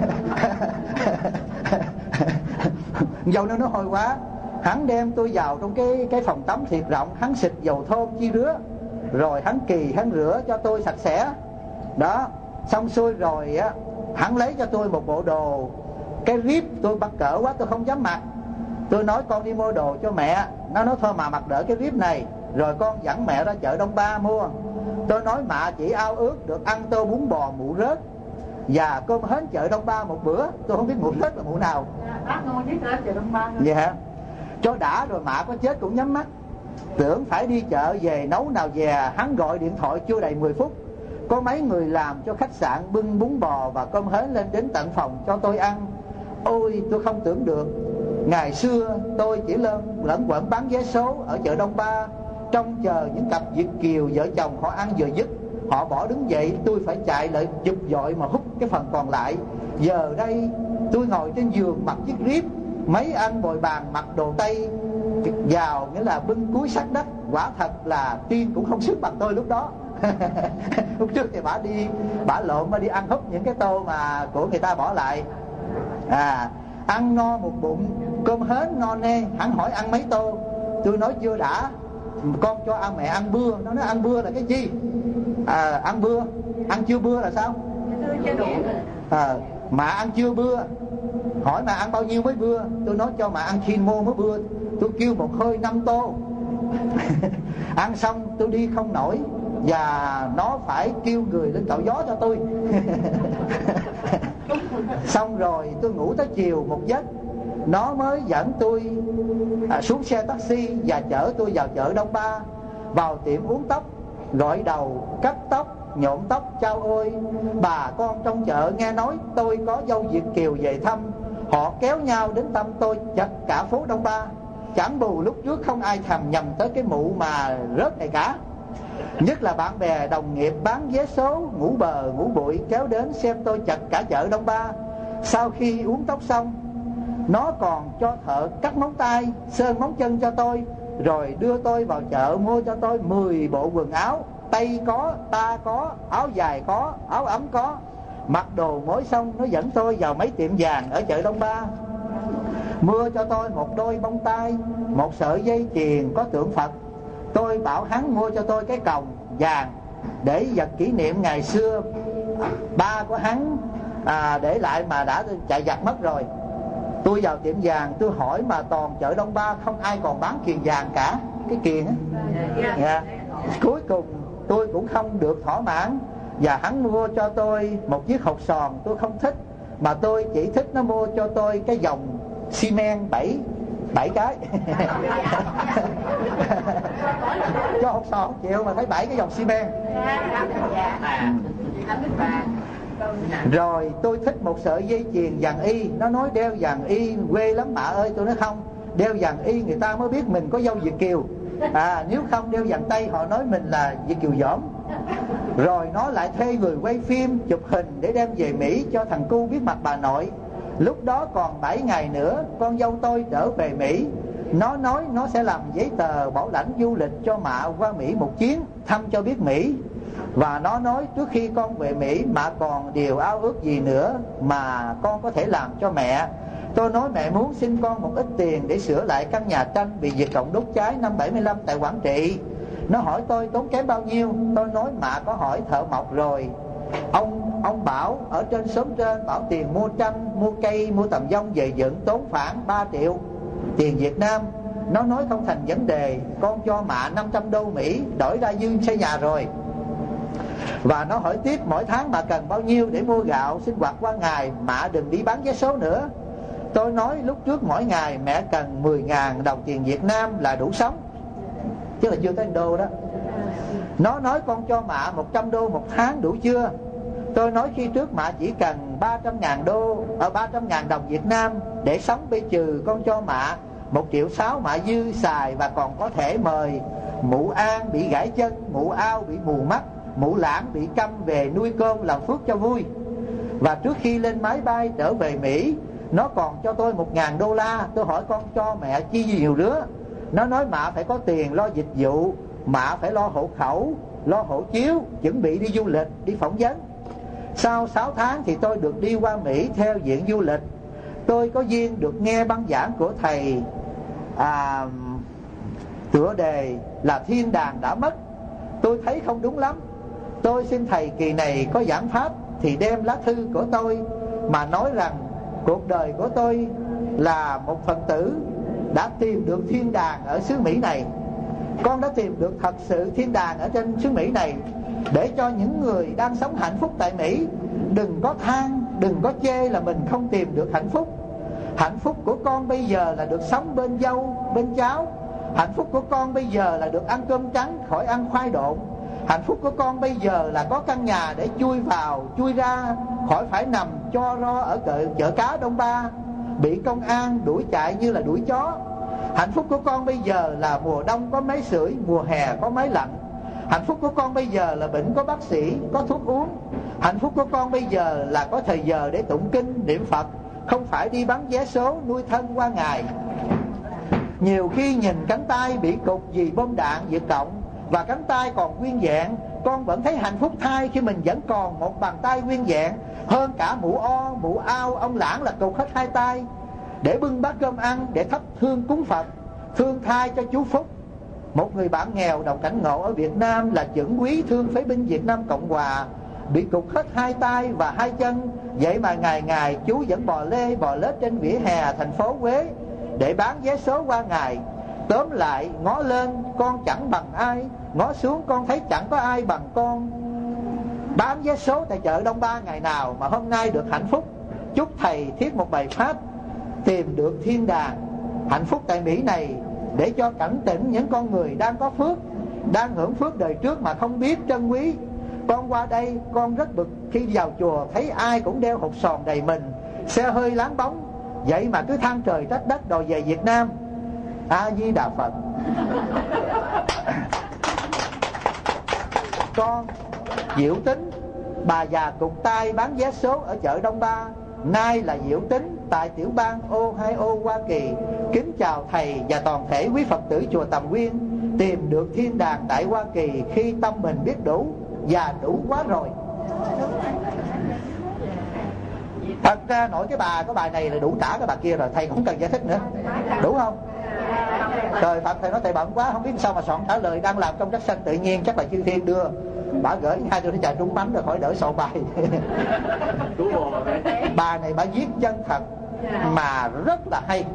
Dầu nó hồi quá, hắn đem tôi vào trong cái phòng tắm thiệt rộng, hắn xịt dầu thơm chi rứa, rồi hắn kỳ hắn rửa cho tôi sạch sẽ đó. Xong xuôi rồi á, hắn lấy cho tôi một bộ đồ, cái ríp tôi bắt cỡ quá tôi không dám mặc. Tôi nói con đi mua đồ cho mẹ. Nó nói thôi mà mặc đỡ cái ríp này, rồi con dẫn mẹ ra chợ Đông Ba mua. Tôi nói mạ chỉ ao ước được ăn tô bún bò mụ rớt và cơm hến chợ Đông Ba một bữa. Tôi không biết mụ rớt là mụ nào. Vậy hả? Cho đã rồi mạ có chết cũng nhắm mắt. Tưởng phải đi chợ về nấu nào về. Hắn gọi điện thoại chưa đầy 10 phút, có mấy người làm cho khách sạn bưng bún bò và cơm hến lên đến tận phòng cho tôi ăn. Ôi, tôi không tưởng được. Ngày xưa tôi chỉ lẫn quẩn bán vé số ở chợ Đông Ba, trông chờ những cặp Việt kiều vợ chồng họ ăn vừa dứt, họ bỏ đứng dậy, tôi phải chạy lại giục dội mà hút cái phần còn lại. Giờ đây tôi ngồi trên giường mặc chiếc ríp, mấy anh bồi bàn mặc đồ Tây vào, nghĩa là bưng cúi sát đất. Quả thật là tiên cũng không sức bằng tôi lúc đó. Lúc trước thì bả lộn mà đi ăn húp những cái tô mà của người ta bỏ lại. Ăn no một bụng, cơm hến ngon nê. Hắn hỏi ăn mấy tô, tôi nói chưa đã, con cho ăn mẹ ăn bưa. Nó nói ăn bưa là cái gì? Ăn bưa, ăn chưa bưa là sao? Mà ăn chưa bưa. Hỏi mà ăn bao nhiêu mới bưa? Tôi nói cho mà ăn khiên mô mới bưa. Tôi kêu một hơi 5 tô. Ăn xong tôi đi không nổi, và nó phải kêu người lên cạo gió cho tôi. Xong rồi tôi ngủ tới chiều một giấc. Nó mới dẫn tôi xuống xe taxi và chở tôi vào chợ Đông Ba, vào tiệm uống tóc, gội đầu, cắt tóc, nhuộm tóc. Chao ơi, bà con trong chợ nghe nói tôi có dâu Việt kiều về thăm, họ kéo nhau đến thăm tôi chật cả phố Đông Ba. Chẳng bù lúc trước không ai thèm nhầm tới cái mụ mà rớt này cả. Nhất là bạn bè đồng nghiệp bán vé số ngủ bờ ngủ bụi kéo đến xem tôi chật cả chợ Đông Ba. Sau khi uống tóc xong, nó còn cho thợ cắt móng tay, sơn móng chân cho tôi, rồi đưa tôi vào chợ mua cho tôi 10 bộ quần áo. Tây có, ta có, áo dài có, áo ấm có. Mặc đồ mối xong, nó dẫn tôi vào mấy tiệm vàng ở chợ Đông Ba, mua cho tôi một đôi bông tai, một sợi dây chuyền có tượng Phật. Tôi bảo hắn mua cho tôi cái còng vàng để vật kỷ niệm ngày xưa ba của hắn để lại mà đã chạy giặt mất rồi. Tôi vào tiệm vàng tôi hỏi mà toàn chợ Đông Ba không ai còn bán kiềng vàng cả, cái kiềng á. Cuối cùng tôi cũng không được thỏa mãn, và hắn mua cho tôi một chiếc hột sòn tôi không thích, mà tôi chỉ thích nó mua cho tôi cái dòng xi men 7 cái. Cho hột sòn không chịu mà thấy 7 cái dòng xi men. Rồi tôi thích một sợi dây chuyền vàng y. Nó nói đeo vàng y quê lắm bà ơi. Tôi nói không, đeo vàng y người ta mới biết mình có dâu Việt kiều. Nếu không đeo vàng tây họ nói mình là Việt kiều dỏm. Rồi nó lại thuê người quay phim chụp hình để đem về Mỹ cho thằng cu biết mặt bà nội. Lúc đó còn 7 ngày nữa con dâu tôi trở về Mỹ. Nó nói nó sẽ làm giấy tờ bảo lãnh du lịch cho mạ qua Mỹ một chuyến, thăm cho biết Mỹ. Và nó nói trước khi con về Mỹ mạ còn điều ao ước gì nữa mà con có thể làm cho mẹ. Tôi nói mẹ muốn xin con một ít tiền để sửa lại căn nhà tranh bị Việt Cộng đốt cháy năm 75 tại Quảng Trị. Nó hỏi tôi tốn kém bao nhiêu. Tôi nói mạ có hỏi thợ mộc rồi. Ông bảo ở trên xóm trên bảo tiền mua tranh, mua cây, mua tầm dông về dựng tốn khoảng 3 triệu tiền Việt Nam. Nó nói không thành vấn đề, con cho mạ 500 đô Mỹ đổi ra dư xây nhà rồi. Và nó hỏi tiếp mỗi tháng mạ cần bao nhiêu để mua gạo sinh hoạt qua ngày, mạ đừng đi bán vé số nữa. Tôi nói lúc trước mỗi ngày mẹ cần 10.000 đồng tiền Việt Nam là đủ sống, chứ là chưa tới đô đó. Nó nói con cho mạ 100 đô một tháng đủ chưa? Tôi nói khi trước mạ chỉ cần 300.000 đồng Việt Nam để sống, bây trừ con cho mạ 1,6 triệu mạ dư xài, và còn có thể mời mụ An bị gãy chân, mụ Ao bị mù mắt, mụ Lãng bị câm về nuôi cơm làm phước cho vui. Và trước khi lên máy bay trở về Mỹ, nó còn cho tôi 1.000 đô la. Tôi hỏi con cho mẹ chi nhiều đứa? Nó nói mạ phải có tiền lo dịch vụ, mạ phải lo hộ khẩu, lo hộ chiếu, chuẩn bị đi du lịch, đi phỏng vấn. Sau 6 tháng thì tôi được đi qua Mỹ theo diện du lịch. Tôi có duyên được nghe băng giảng của thầy tựa đề là Thiên đàng đã mất. Tôi thấy không đúng lắm. Tôi xin thầy kỳ này có giảng pháp thì đem lá thư của tôi mà nói rằng cuộc đời của tôi là một Phật tử đã tìm được thiên đàng ở xứ Mỹ này. Con đã tìm được thật sự thiên đàng ở trên xứ Mỹ này, để cho những người đang sống hạnh phúc tại Mỹ đừng có than, đừng có chê là mình không tìm được hạnh phúc. Hạnh phúc của con bây giờ là được sống bên dâu, bên cháu. Hạnh phúc của con bây giờ là được ăn cơm trắng, khỏi ăn khoai độn. Hạnh phúc của con bây giờ là có căn nhà để chui vào, chui ra, khỏi phải nằm cho ro ở chợ cá Đông Ba, bị công an đuổi chạy như là đuổi chó. Hạnh phúc của con bây giờ là mùa đông có máy sưởi, mùa hè có máy lạnh. Hạnh phúc của con bây giờ là bệnh có bác sĩ, có thuốc uống. Hạnh phúc của con bây giờ là có thời giờ để tụng kinh, niệm Phật, không phải đi bán vé số nuôi thân qua ngày. Nhiều khi nhìn cánh tay bị cụt vì bom đạn Việt Cộng và cánh tay còn nguyên vẹn, con vẫn thấy hạnh phúc thay khi mình vẫn còn một bàn tay nguyên vẹn. Hơn cả mụ O, mụ Ao, ông Lãng là cụt hết 2 tay để bưng bát cơm ăn, để thắp hương cúng Phật, thương thai cho chú Phúc. Một người bạn nghèo đồng cảnh ngộ ở Việt Nam là chuẩn úy thương phế binh Việt Nam Cộng Hòa, bị cụt hết 2 tay và 2 chân. Vậy mà ngày ngày chú vẫn bò lê bò lết trên vỉa hè thành phố Huế để bán vé số qua ngày. Tóm lại, ngó lên con chẳng bằng ai, ngó xuống con thấy chẳng có ai bằng con. Bán vé số tại chợ Đông Ba ngày nào mà hôm nay được hạnh phúc. Chúc thầy thiết một bài pháp tìm được thiên đàng, hạnh phúc tại Mỹ này, để cho cảnh tỉnh những con người đang có phước, đang hưởng phước đời trước mà không biết trân quý. Con qua đây con rất bực khi vào chùa thấy ai cũng đeo hột sòn đầy mình, xe hơi láng bóng, vậy mà cứ than trời trách đất đòi về Việt Nam. A Di Đà Phật. Con Diệu Tính, bà già cụt tay bán vé số ở chợ Đông Ba, nay là Diệu Tính tại tiểu bang Ohio, Hoa Kỳ. Kính chào thầy và toàn thể quý Phật tử chùa Tầm Nguyên. Tìm được thiên đàng tại Hoa Kỳ khi tâm mình biết đủ, và đủ quá rồi. Thật ra nổi cái bài này là đủ trả cái bà kia rồi, thầy không cần giải thích nữa, đủ không? Trời Phật, thầy nói thầy bận quá không biết sao mà soạn trả lời, đang làm trong trắc sanh tự nhiên, chắc là chư thiên đưa. Bà gửi 2 đứa chạy trúng bánh rồi khỏi đỡ soạn bài. Bà này bà viết chân thật mà rất là hay,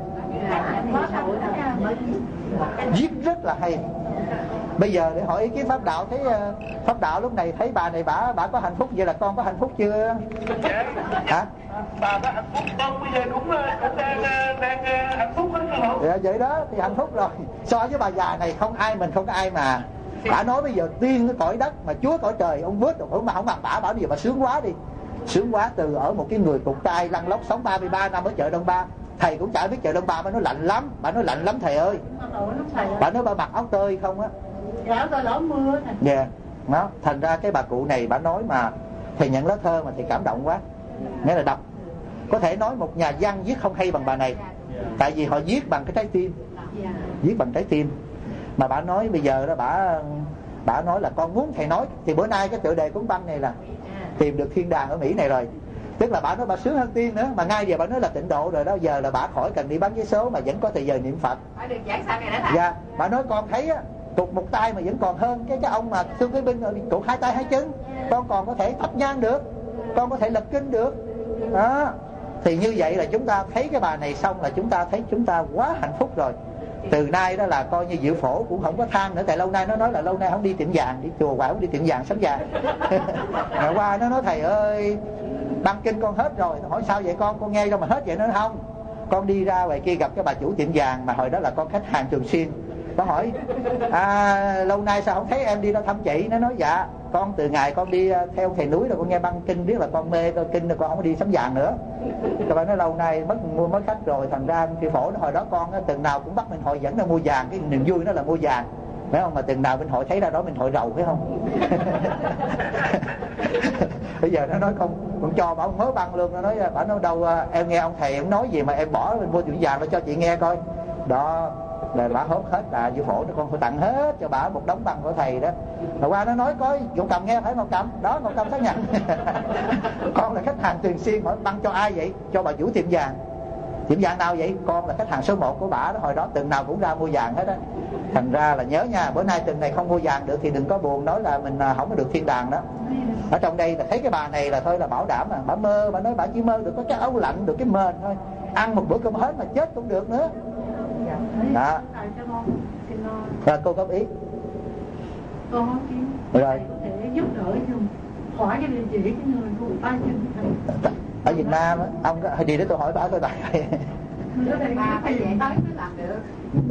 viết rất là hay. Bây giờ để hỏi ý kiến Pháp Đạo, thấy Pháp Đạo lúc này thấy bà này bà có hạnh phúc, vậy là con có hạnh phúc chưa? Hả? Bà có hạnh phúc, con bây giờ cũng đang hạnh phúc đó. Dạ, vậy đó thì hạnh phúc rồi. So với bà già này không có ai mà. Bà nói bây giờ tiên cái cõi đất mà Chúa cõi trời ông vớt được, mà không bằng bà bây giờ bà sướng quá đi. Sướng quá, từ ở một cái người cụt tay lăn lóc sống 33 năm ở chợ Đông Ba. Thầy cũng chả biết chợ Đông Ba, bà nói lạnh lắm. Bà nói lạnh lắm thầy ơi. Bà nói bà mặc áo tơi không á. Dạ, tôi lỡ mưa nè. Dạ, đó. Thành ra cái bà cụ này bà nói mà thầy nhận lá thơ mà thầy cảm động quá. Nghĩa là đọc, có thể nói một nhà văn viết không hay bằng bà này, tại vì họ viết bằng cái trái tim, viết bằng trái tim. Mà bà nói bây giờ đó, bà nói là con muốn thầy nói. Thì bữa nay cái tựa đề cuốn băng này là tìm được thiên đàng ở Mỹ này rồi. Tức là bà nói bà sướng hơn tiên nữa. Mà ngay giờ bà nói là tịnh độ rồi đó, giờ là bà khỏi cần đi bán vé số mà vẫn có thời giờ niệm Phật. Dạ, bà nói con thấy á, cụt một tay mà vẫn còn hơn cái ông mà thương phế binh cụt 2 tay 2 chân. Con còn có thể thắp nhang được, con có thể lật kinh được đó. Thì như vậy là chúng ta thấy cái bà này xong là chúng ta thấy chúng ta quá hạnh phúc rồi. Từ nay đó là coi như Diệu Phổ cũng không có than nữa. Tại lâu nay nó nói là lâu nay không đi tiệm vàng, đi chùa hoài không đi tiệm vàng sắm vàng. Ngày qua nó nói thầy ơi băng kinh con hết rồi. Hỏi sao vậy con nghe đâu mà hết vậy? Nó không, con đi ra ngoài kia gặp cái bà chủ tiệm vàng, mà hồi đó là con khách hàng thường xuyên. Nó hỏi lâu nay sao không thấy em đi đâu thăm chị. Nó nói dạ con từ ngày con đi theo thầy núi rồi con nghe băng kinh biết là con mê coi kinh rồi con không có đi sắm vàng nữa. Các bạn nói lâu nay mất khách rồi, thành ra khi phổ nó hồi đó con từng nào cũng bắt Minh Hội dẫn ra mua vàng, cái niềm vui nó là mua vàng, phải không? Mà từng nào Minh Hội thấy ra đó Minh Hội rầu, phải không? Bây giờ nó nói con cho bảo mớ băng luôn. Nó nói bảo nó đâu em nghe ông thầy em nói gì mà em bỏ mua chuyện vàng cho chị nghe coi. Đó là bả hốt hết là Sư Phổ, con phải tặng hết cho bả một đống băng của thầy đó. Rồi qua nó nói coi Ngọc Cầm nghe, phải Ngọc Cầm đó, Ngọc Cầm xác nhận. Con là khách hàng thường xuyên, hỏi băng cho ai vậy? Cho bà chủ tiệm vàng. Tiệm vàng nào vậy? Con là khách hàng số 1 của bả đó, hồi đó từng nào cũng ra mua vàng hết á. Thành ra là nhớ nha, bữa nay tuần này không mua vàng được thì đừng có buồn nói là mình không có được thiên đàng đó. Ở trong đây là thấy cái bà này là thôi là bảo đảm mà. Bà mơ, bà nói bà chỉ mơ được có cái áo lạnh, được cái mền thôi, ăn một bữa cơm hết mà chết cũng được nữa đó. Rồi cô góp ý con rồi có thể giúp đỡ giùm, hỏi cái địa chỉ cái người của tay chân ở Việt Nam á, ông có gì để tôi hỏi bà tôi tại bà phải vậy tới mới làm được.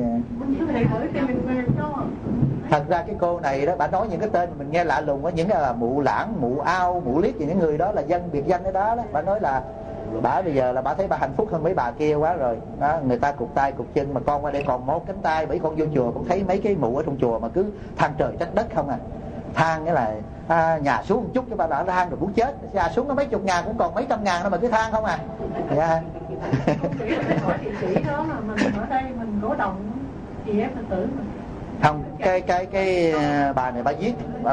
Thật ra cái cô này đó, bà nói những cái tên mình nghe lạ lùng á, những cái là mụ lãng, mụ ao, mụ liếc, những người đó là dân biệt danh cái đó đó. Bà nói là bà bây giờ là bà thấy bà hạnh phúc hơn mấy bà kia quá rồi đó. Người ta cụt tay cụt chân mà con qua đây còn một cánh tay. Bởi con vô chùa con thấy mấy cái mụ ở trong chùa mà cứ than trời trách đất không à. Than nghĩa là nhà xuống một chút cho bà đã than rồi muốn chết, nhà xuống có mấy chục ngàn cũng còn mấy trăm ngàn đâu mà cứ than không à. Yeah. Không chỉ là hỏi địa chỉ đó mà mình ở đây mình cổ động chị em Phật tử mình. Không, cái bà này bà viết,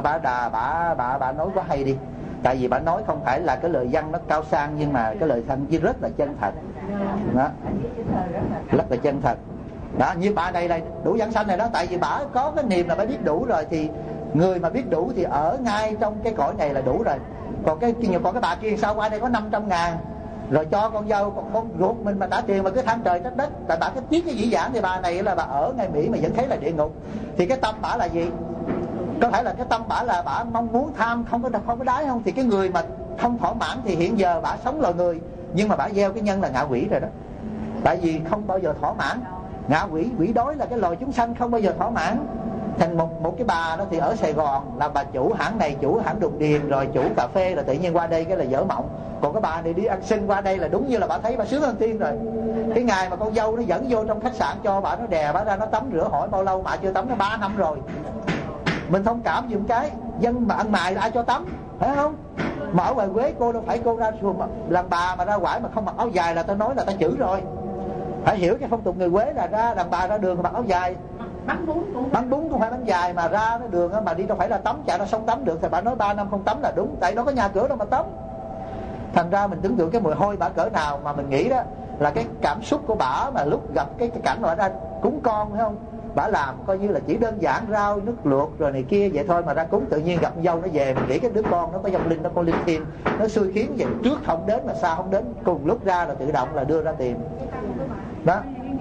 bà nói quá hay đi. Tại vì bà nói không phải là cái lời văn nó cao sang, nhưng mà cái lời thanh chỉ rất là chân thật đó, rất là chân thật đó. Như bà này là đủ giảng sanh này đó. Tại vì bà có cái niềm là bà biết đủ rồi, thì người mà biết đủ thì ở ngay trong cái cõi này là đủ rồi. Còn cái bà kia sao qua đây có 500 ngàn rồi cho con dâu, con ruột mình mà trả tiền mà cứ than trời trách đất. Tại bà cái tiếc cái dĩ dãn thì bà này là bà ở ngay Mỹ mà vẫn thấy là địa ngục. Thì cái tâm bà là gì? Có thể là cái tâm bả là bả mong muốn tham không có đáy không? Thì cái người mà không thỏa mãn thì hiện giờ bả sống loài người, nhưng mà bả gieo cái nhân là ngạ quỷ rồi đó. Tại vì không bao giờ thỏa mãn. Ngạ quỷ, quỷ đói là cái loài chúng sanh không bao giờ thỏa mãn. Thành một cái bà đó thì ở Sài Gòn là bà chủ hãng này, chủ hãng Đùng Điền, rồi chủ cà phê, là tự nhiên qua đây cái là dở mộng. Còn cái bà này đi ăn xin qua đây là đúng như là bà thấy bà sướng hơn tiên rồi. Cái ngày mà con dâu nó dẫn vô trong khách sạn cho bà, nó đè bà ra nó tắm rửa, hỏi bao lâu mà chưa tắm, nó 3 năm rồi. Mình thông cảm giùm cái, dân mà ăn mài là ai cho tắm, phải không? Mà ở ngoài Quế cô đâu phải cô ra xuồng làm bà mà ra ngoài mà không mặc áo dài là ta nói là ta chửi rồi. Phải hiểu cái phong tục người Quế là ra đàn bà ra đường mặc áo dài. Bắn bún cũng phải bắn dài, mà ra cái đường mà đi đâu phải là tắm chạy ra sông tắm được. Thì bà nói 3 năm không tắm là đúng, tại đó có nhà cửa đâu mà tắm. Thành ra mình tưởng tượng cái mùi hôi bả cỡ nào, mà mình nghĩ đó là cái cảm xúc của bả mà lúc gặp cái cảnh mà ra cúng con, phải không? Bả làm coi như là chỉ đơn giản rau nước luộc rồi này kia vậy thôi, mà ra cúng tự nhiên gặp dâu nó về, mình nghĩ cái đứa con nó có dòng linh, nó có linh thiêng, nó xui khiến vậy, trước không đến mà sau không đến, cùng lúc ra là tự động là đưa ra tiền đó.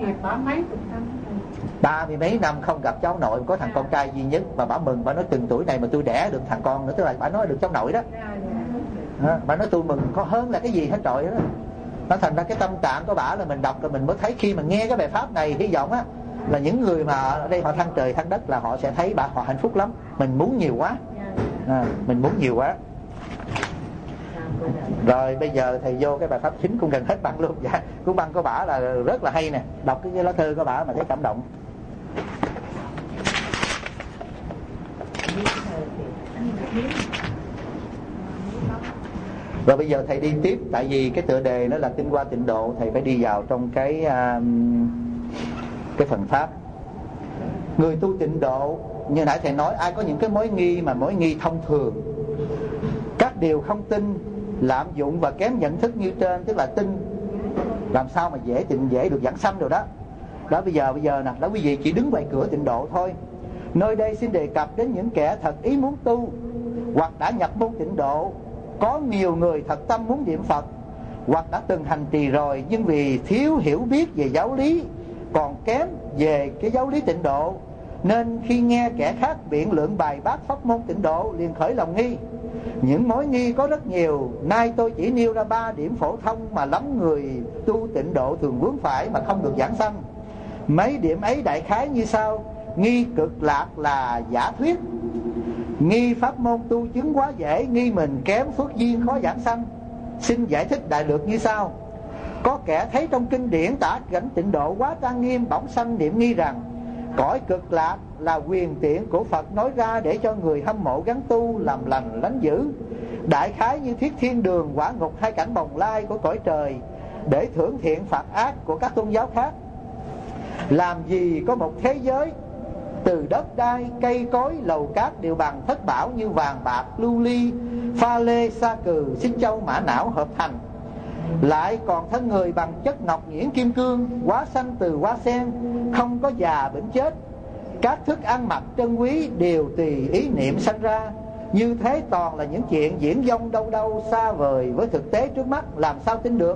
30 mấy năm không gặp cháu nội, có thằng con trai duy nhất, mà bả mừng, bả nói từng tuổi này mà tôi đẻ được thằng con nữa, tức là bả nói được cháu nội đó. Bả nói tôi mừng có hơn là cái gì hết trọi đó. Nó thành ra cái tâm trạng của bả là mình đọc rồi mình mới thấy, khi mà nghe cái bài pháp này hy vọng á là những người mà ở đây họ than trời than đất là họ sẽ thấy họ hạnh phúc lắm. Mình muốn nhiều quá, mình muốn nhiều quá. Rồi bây giờ thầy vô cái bài pháp chính cũng gần hết băng luôn. Dạ, cuốn băng của bả là rất là hay nè, đọc cái lá thư của bả mà thấy cảm động. Rồi bây giờ thầy đi tiếp, tại vì cái tựa đề nó là tinh hoa tịnh độ, thầy phải đi vào trong cái phần pháp. Người tu tịnh độ, như nãy thầy nói, ai có những cái mối nghi mà mối nghi thông thường, các điều không tin, lạm dụng và kém nhận thức như trên, tức là tin làm sao mà dễ được giảng sanh rồi đó. Đó bây giờ nè, đó quý vị chỉ đứng ngoài cửa tịnh độ thôi. Nơi đây xin đề cập đến những kẻ thật ý muốn tu hoặc đã nhập môn tịnh độ. Có nhiều người thật tâm muốn niệm Phật hoặc đã từng hành trì rồi, nhưng vì thiếu hiểu biết về giáo lý, còn kém về cái giáo lý tịnh độ, nên khi nghe kẻ khác biện luận bài bác pháp môn tịnh độ liền khởi lòng nghi. Những mối nghi có rất nhiều, nay tôi chỉ nêu ra 3 điểm phổ thông mà lắm người tu tịnh độ thường vướng phải mà không được giảng sanh. Mấy điểm ấy đại khái như sau: nghi cực lạc là giả thuyết, nghi pháp môn tu chứng quá dễ, nghi mình kém phước duyên khó giảng sanh. Xin giải thích đại lược như sau. Có kẻ thấy trong kinh điển tả cảnh tịnh độ quá trang nghiêm, bỗng sanh niệm nghi rằng cõi cực lạc là quyền tiện của Phật nói ra để cho người hâm mộ gắn tu làm lành lánh dữ, đại khái như thuyết thiên đường, quả ngục hay cảnh bồng lai của cõi trời, để thưởng thiện phạt ác của các tôn giáo khác. Làm gì có một thế giới từ đất đai, cây cối, lầu cát đều bằng thất bảo như vàng bạc, lưu ly, pha lê, sa cừ, xích châu, mã não hợp thành. Lại còn thân người bằng chất ngọc nhuyễn kim cương, hóa xanh từ hoa sen, không có già bệnh chết. Các thức ăn mặc trân quý đều tùy ý niệm sanh ra. Như thế toàn là những chuyện diễn dông đâu đâu xa vời với thực tế trước mắt, làm sao tin được?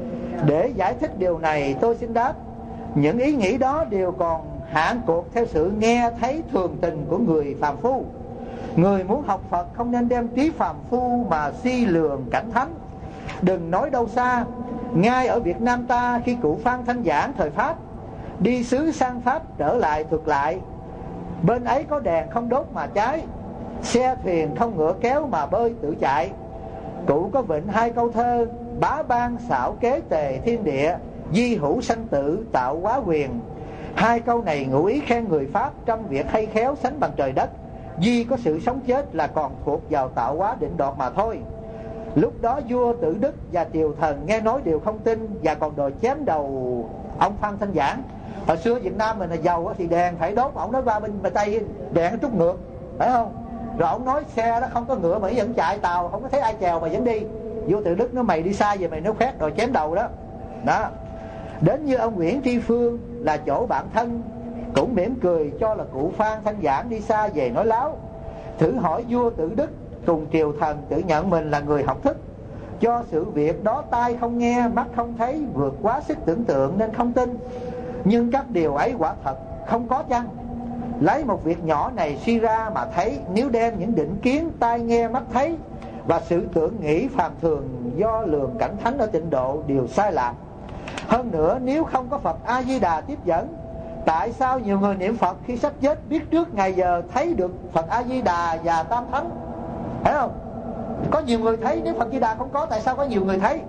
Để giải thích điều này tôi xin đáp, những ý nghĩ đó đều còn hạn cuộc theo sự nghe thấy thường tình của người phàm phu. Người muốn học Phật không nên đem trí phàm phu mà suy lường cảnh thánh. Đừng nói đâu xa, ngay ở Việt Nam ta, khi cụ Phan Thanh Giảng thời Pháp đi xứ sang Pháp trở lại thuật lại, bên ấy có đèn không đốt mà cháy, xe thuyền không ngựa kéo mà bơi tự chạy. Cụ có vịnh 2 câu thơ: bá ban xảo kế tề thiên địa, di hữu sanh tử tạo hóa quyền. 2 câu này ngụ ý khen người Pháp trong việc hay khéo sánh bằng trời đất, di có sự sống chết là còn thuộc vào tạo hóa định đoạt mà thôi. Lúc đó vua Tự Đức và triều thần nghe nói đều không tin và còn đòi chém đầu ông Phan Thanh Giảng. Hồi xưa Việt Nam mình là giàu thì đèn phải đốt, ông nói qua bên Tây đèn nó trút ngược, phải không? Rồi ông nói xe nó không có ngựa mà vẫn chạy, tàu không có thấy ai chèo mà vẫn đi. Vua Tự Đức nói mày đi xa về mày nếu khoét rồi chém đầu đó. Đó. Đến như ông Nguyễn Tri Phương là chỗ bạn thân cũng mỉm cười cho là cụ Phan Thanh Giảng đi xa về nói láo. Thử hỏi vua Tự Đức cùng triều thần tự nhận mình là người học thức, cho sự việc đó tai không nghe, mắt không thấy, vượt quá sức tưởng tượng nên không tin. Nhưng các điều ấy quả thật không có chăng? Lấy một việc nhỏ này suy ra mà thấy, nếu đem những định kiến tai nghe mắt thấy và sự tưởng nghĩ phàm thường do lường cảnh thánh ở tịnh độ đều sai lạc. Hơn nữa, nếu không có Phật A Di Đà tiếp dẫn, tại sao nhiều người niệm Phật khi sắp chết biết trước ngày giờ thấy được Phật A Di Đà và Tam Thánh? Phải không? Có nhiều người thấy, nếu Phật Di Đà không có, tại sao có nhiều người thấy?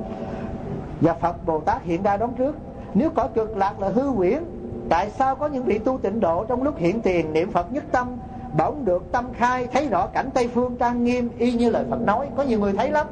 Và Phật Bồ Tát hiện ra đón trước. Nếu cõi cực lạc là hư huyễn, tại sao có những vị tu tịnh độ trong lúc hiện tiền niệm Phật nhất tâm, bỗng được tâm khai thấy rõ cảnh Tây Phương trang nghiêm y như lời Phật nói? Có nhiều người thấy lắm.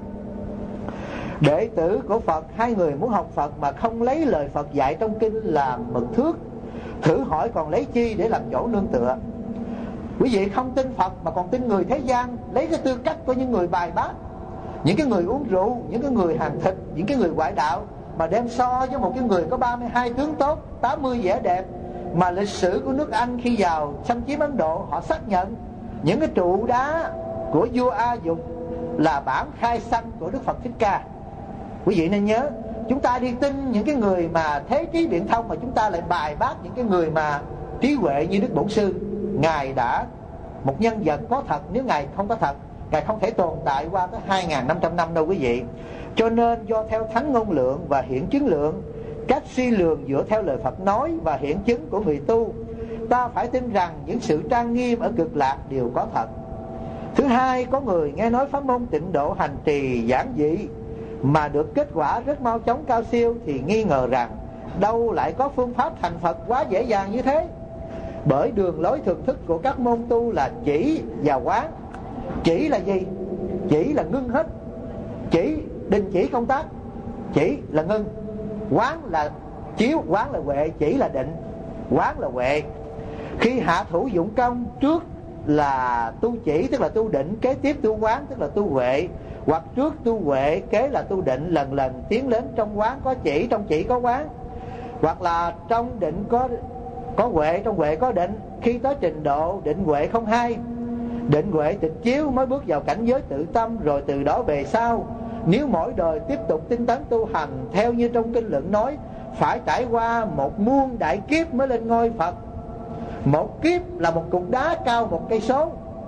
Đệ tử của Phật, 2 người muốn học Phật mà không lấy lời Phật dạy trong kinh làm mực thước, thử hỏi còn lấy chi để làm chỗ nương tựa? Quý vị không tin Phật mà còn tin người thế gian, lấy cái tư cách của những người bài bác, những cái người uống rượu, những cái người hàng thịt, những cái người ngoại đạo, mà đem so với một cái người có 32 tướng tốt, 80 vẻ đẹp, mà lịch sử của nước Anh khi vào xâm chiếm Ấn Độ, họ xác nhận những cái trụ đá của vua A Dục là bản khai sanh của Đức Phật Thích Ca. Quý vị nên nhớ, chúng ta đi tin những cái người mà thế trí biện thông, mà chúng ta lại bài bác những cái người mà trí huệ như Đức Bổn Sư. Ngài đã một nhân vật có thật, nếu Ngài không có thật, Ngài không thể tồn tại qua tới 2.500 năm đâu quý vị. Cho nên do theo thánh ngôn lượng và hiện chứng lượng, các suy lường dựa theo lời Phật nói và hiện chứng của người tu, ta phải tin rằng những sự trang nghiêm ở cực lạc đều có thật. Thứ hai, có người nghe nói pháp môn tịnh độ hành trì giản dị mà được kết quả rất mau chóng cao siêu, thì nghi ngờ rằng đâu lại có phương pháp thành Phật quá dễ dàng như thế. Bởi đường lối thường thức của các môn tu là chỉ và quán. Chỉ là gì? Chỉ là ngưng hết, chỉ đình chỉ công tác, chỉ là ngưng. Quán là chiếu, quán là huệ, chỉ là định, quán là huệ. Khi hạ thủ dụng công, trước là tu chỉ tức là tu định, kế tiếp tu quán tức là tu huệ, hoặc trước tu huệ kế là tu định, lần lần tiến lên trong quán có chỉ, trong chỉ có quán, hoặc là trong định có huệ, trong huệ có định. Khi tới trình độ định huệ không hai, định huệ tịch chiếu mới bước vào cảnh giới tự tâm. Rồi từ đó về sau, nếu mỗi đời tiếp tục tinh tấn tu hành theo như trong kinh luận nói, phải trải qua 1 muôn đại kiếp mới lên ngôi Phật. 1 kiếp là một cục đá cao 1 cây số,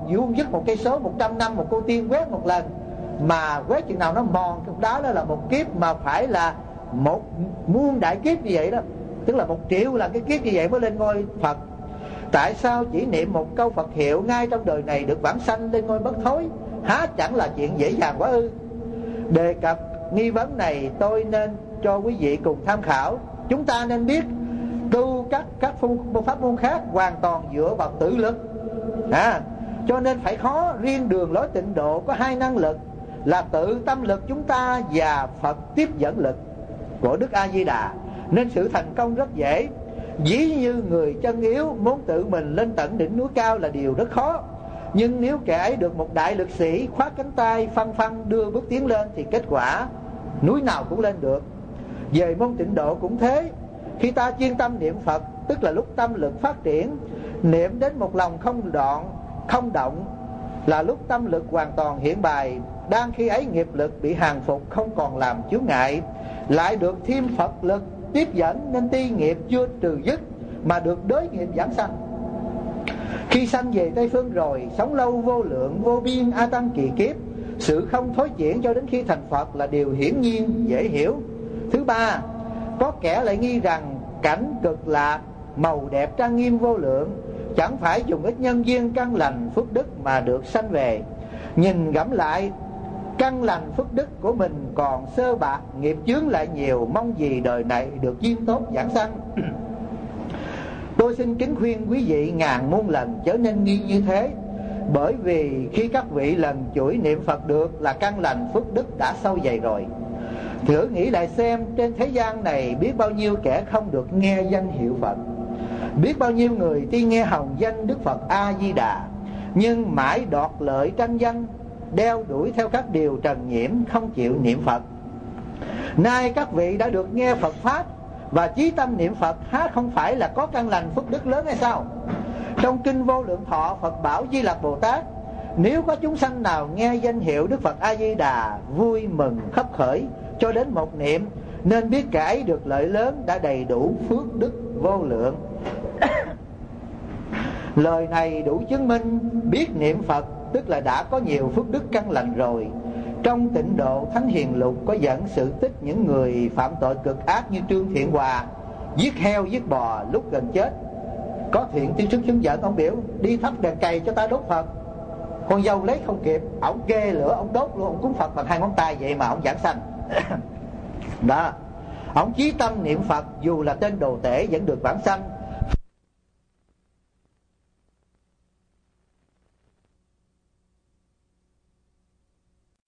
vuông vức một cây số 100 năm một cô tiên quét một lần, mà quét chừng nào nó mòn cục đá đó là một kiếp, mà phải là một muôn đại kiếp như vậy đó, tức là 1 triệu là cái kiếp như vậy mới lên ngôi Phật. Tại sao chỉ niệm một câu Phật hiệu ngay trong đời này được vãng sanh lên ngôi bất thối, há chẳng là chuyện dễ dàng quá ư? Đề cập nghi vấn này tôi nên cho quý vị cùng tham khảo. Chúng ta nên biết tu các pháp môn khác hoàn toàn dựa vào tự lực, cho nên phải khó. Riêng đường lối tịnh độ có 2 năng lực là tự tâm lực chúng ta và Phật tiếp dẫn lực của Đức A Di Đà, nên sự thành công rất dễ. Ví như người chân yếu muốn tự mình lên tận đỉnh núi cao là điều rất khó, nhưng nếu kẻ ấy được một đại lực sĩ khoác cánh tay phăng phăng đưa bước tiến lên thì kết quả núi nào cũng lên được. Về môn tịnh độ cũng thế. Khi ta chuyên tâm niệm Phật, tức là lúc tâm lực phát triển, niệm đến một lòng không động là lúc tâm lực hoàn toàn hiện bài. Đang khi ấy nghiệp lực bị hàng phục, không còn làm chướng ngại, lại được thêm Phật lực tiếp dẫn, nên ti nghiệp chưa trừ dứt mà được đới nghiệp giảng sanh. Khi sanh về Tây Phương rồi, sống lâu vô lượng vô biên a tăng kỳ kiếp, sự không thối chuyển cho đến khi thành Phật là điều hiển nhiên dễ hiểu. Thứ ba, có kẻ lại nghi rằng cảnh cực lạc màu đẹp trang nghiêm vô lượng chẳng phải dùng ít nhân duyên căn lành phước đức mà được sanh về. Nhìn gẫm lại, căn lành phước đức của mình còn sơ bạc, nghiệp chướng lại nhiều, mong gì đời này được duyên tốt giảng sanh. Tôi xin kính khuyên quý vị ngàn muôn lần chớ nên nghi như thế, bởi vì khi các vị lần chuỗi niệm Phật được là căn lành phước đức đã sâu dày rồi. Thử nghĩ lại xem, trên thế gian này biết bao nhiêu kẻ không được nghe danh hiệu Phật, biết bao nhiêu người tuy nghe hồng danh Đức Phật A Di Đà nhưng mãi đoạt lợi tranh danh, đeo đuổi theo các điều trần nhiễm, không chịu niệm Phật. Nay các vị đã được nghe Phật pháp và chí tâm niệm Phật, há không phải là có căn lành phước đức lớn hay sao? Trong kinh Vô Lượng Thọ, Phật bảo Di Lặc Bồ Tát: nếu có chúng sanh nào nghe danh hiệu Đức Phật A Di Đà vui mừng khấp khởi cho đến một niệm, nên biết kẻ ấy được lợi lớn, đã đầy đủ phước đức vô lượng. Lời này đủ chứng minh biết niệm Phật tức là đã có nhiều phước đức căn lành rồi. Trong Tịnh Độ Thánh Hiền Lục có dẫn sự tích những người phạm tội cực ác như Trương Thiện Hòa, giết heo giết bò lúc gần chết. Có thiện tiên sức hướng dẫn, ông biểu đi thắp đèn cày cho ta đốt Phật. Con dâu lấy không kịp, ông kê lửa ông đốt luôn, ông cúng Phật bằng 2 ngón tay vậy mà ông giảng sanh. Đó, ông chí tâm niệm Phật dù là tên đồ tể vẫn được vãng sanh.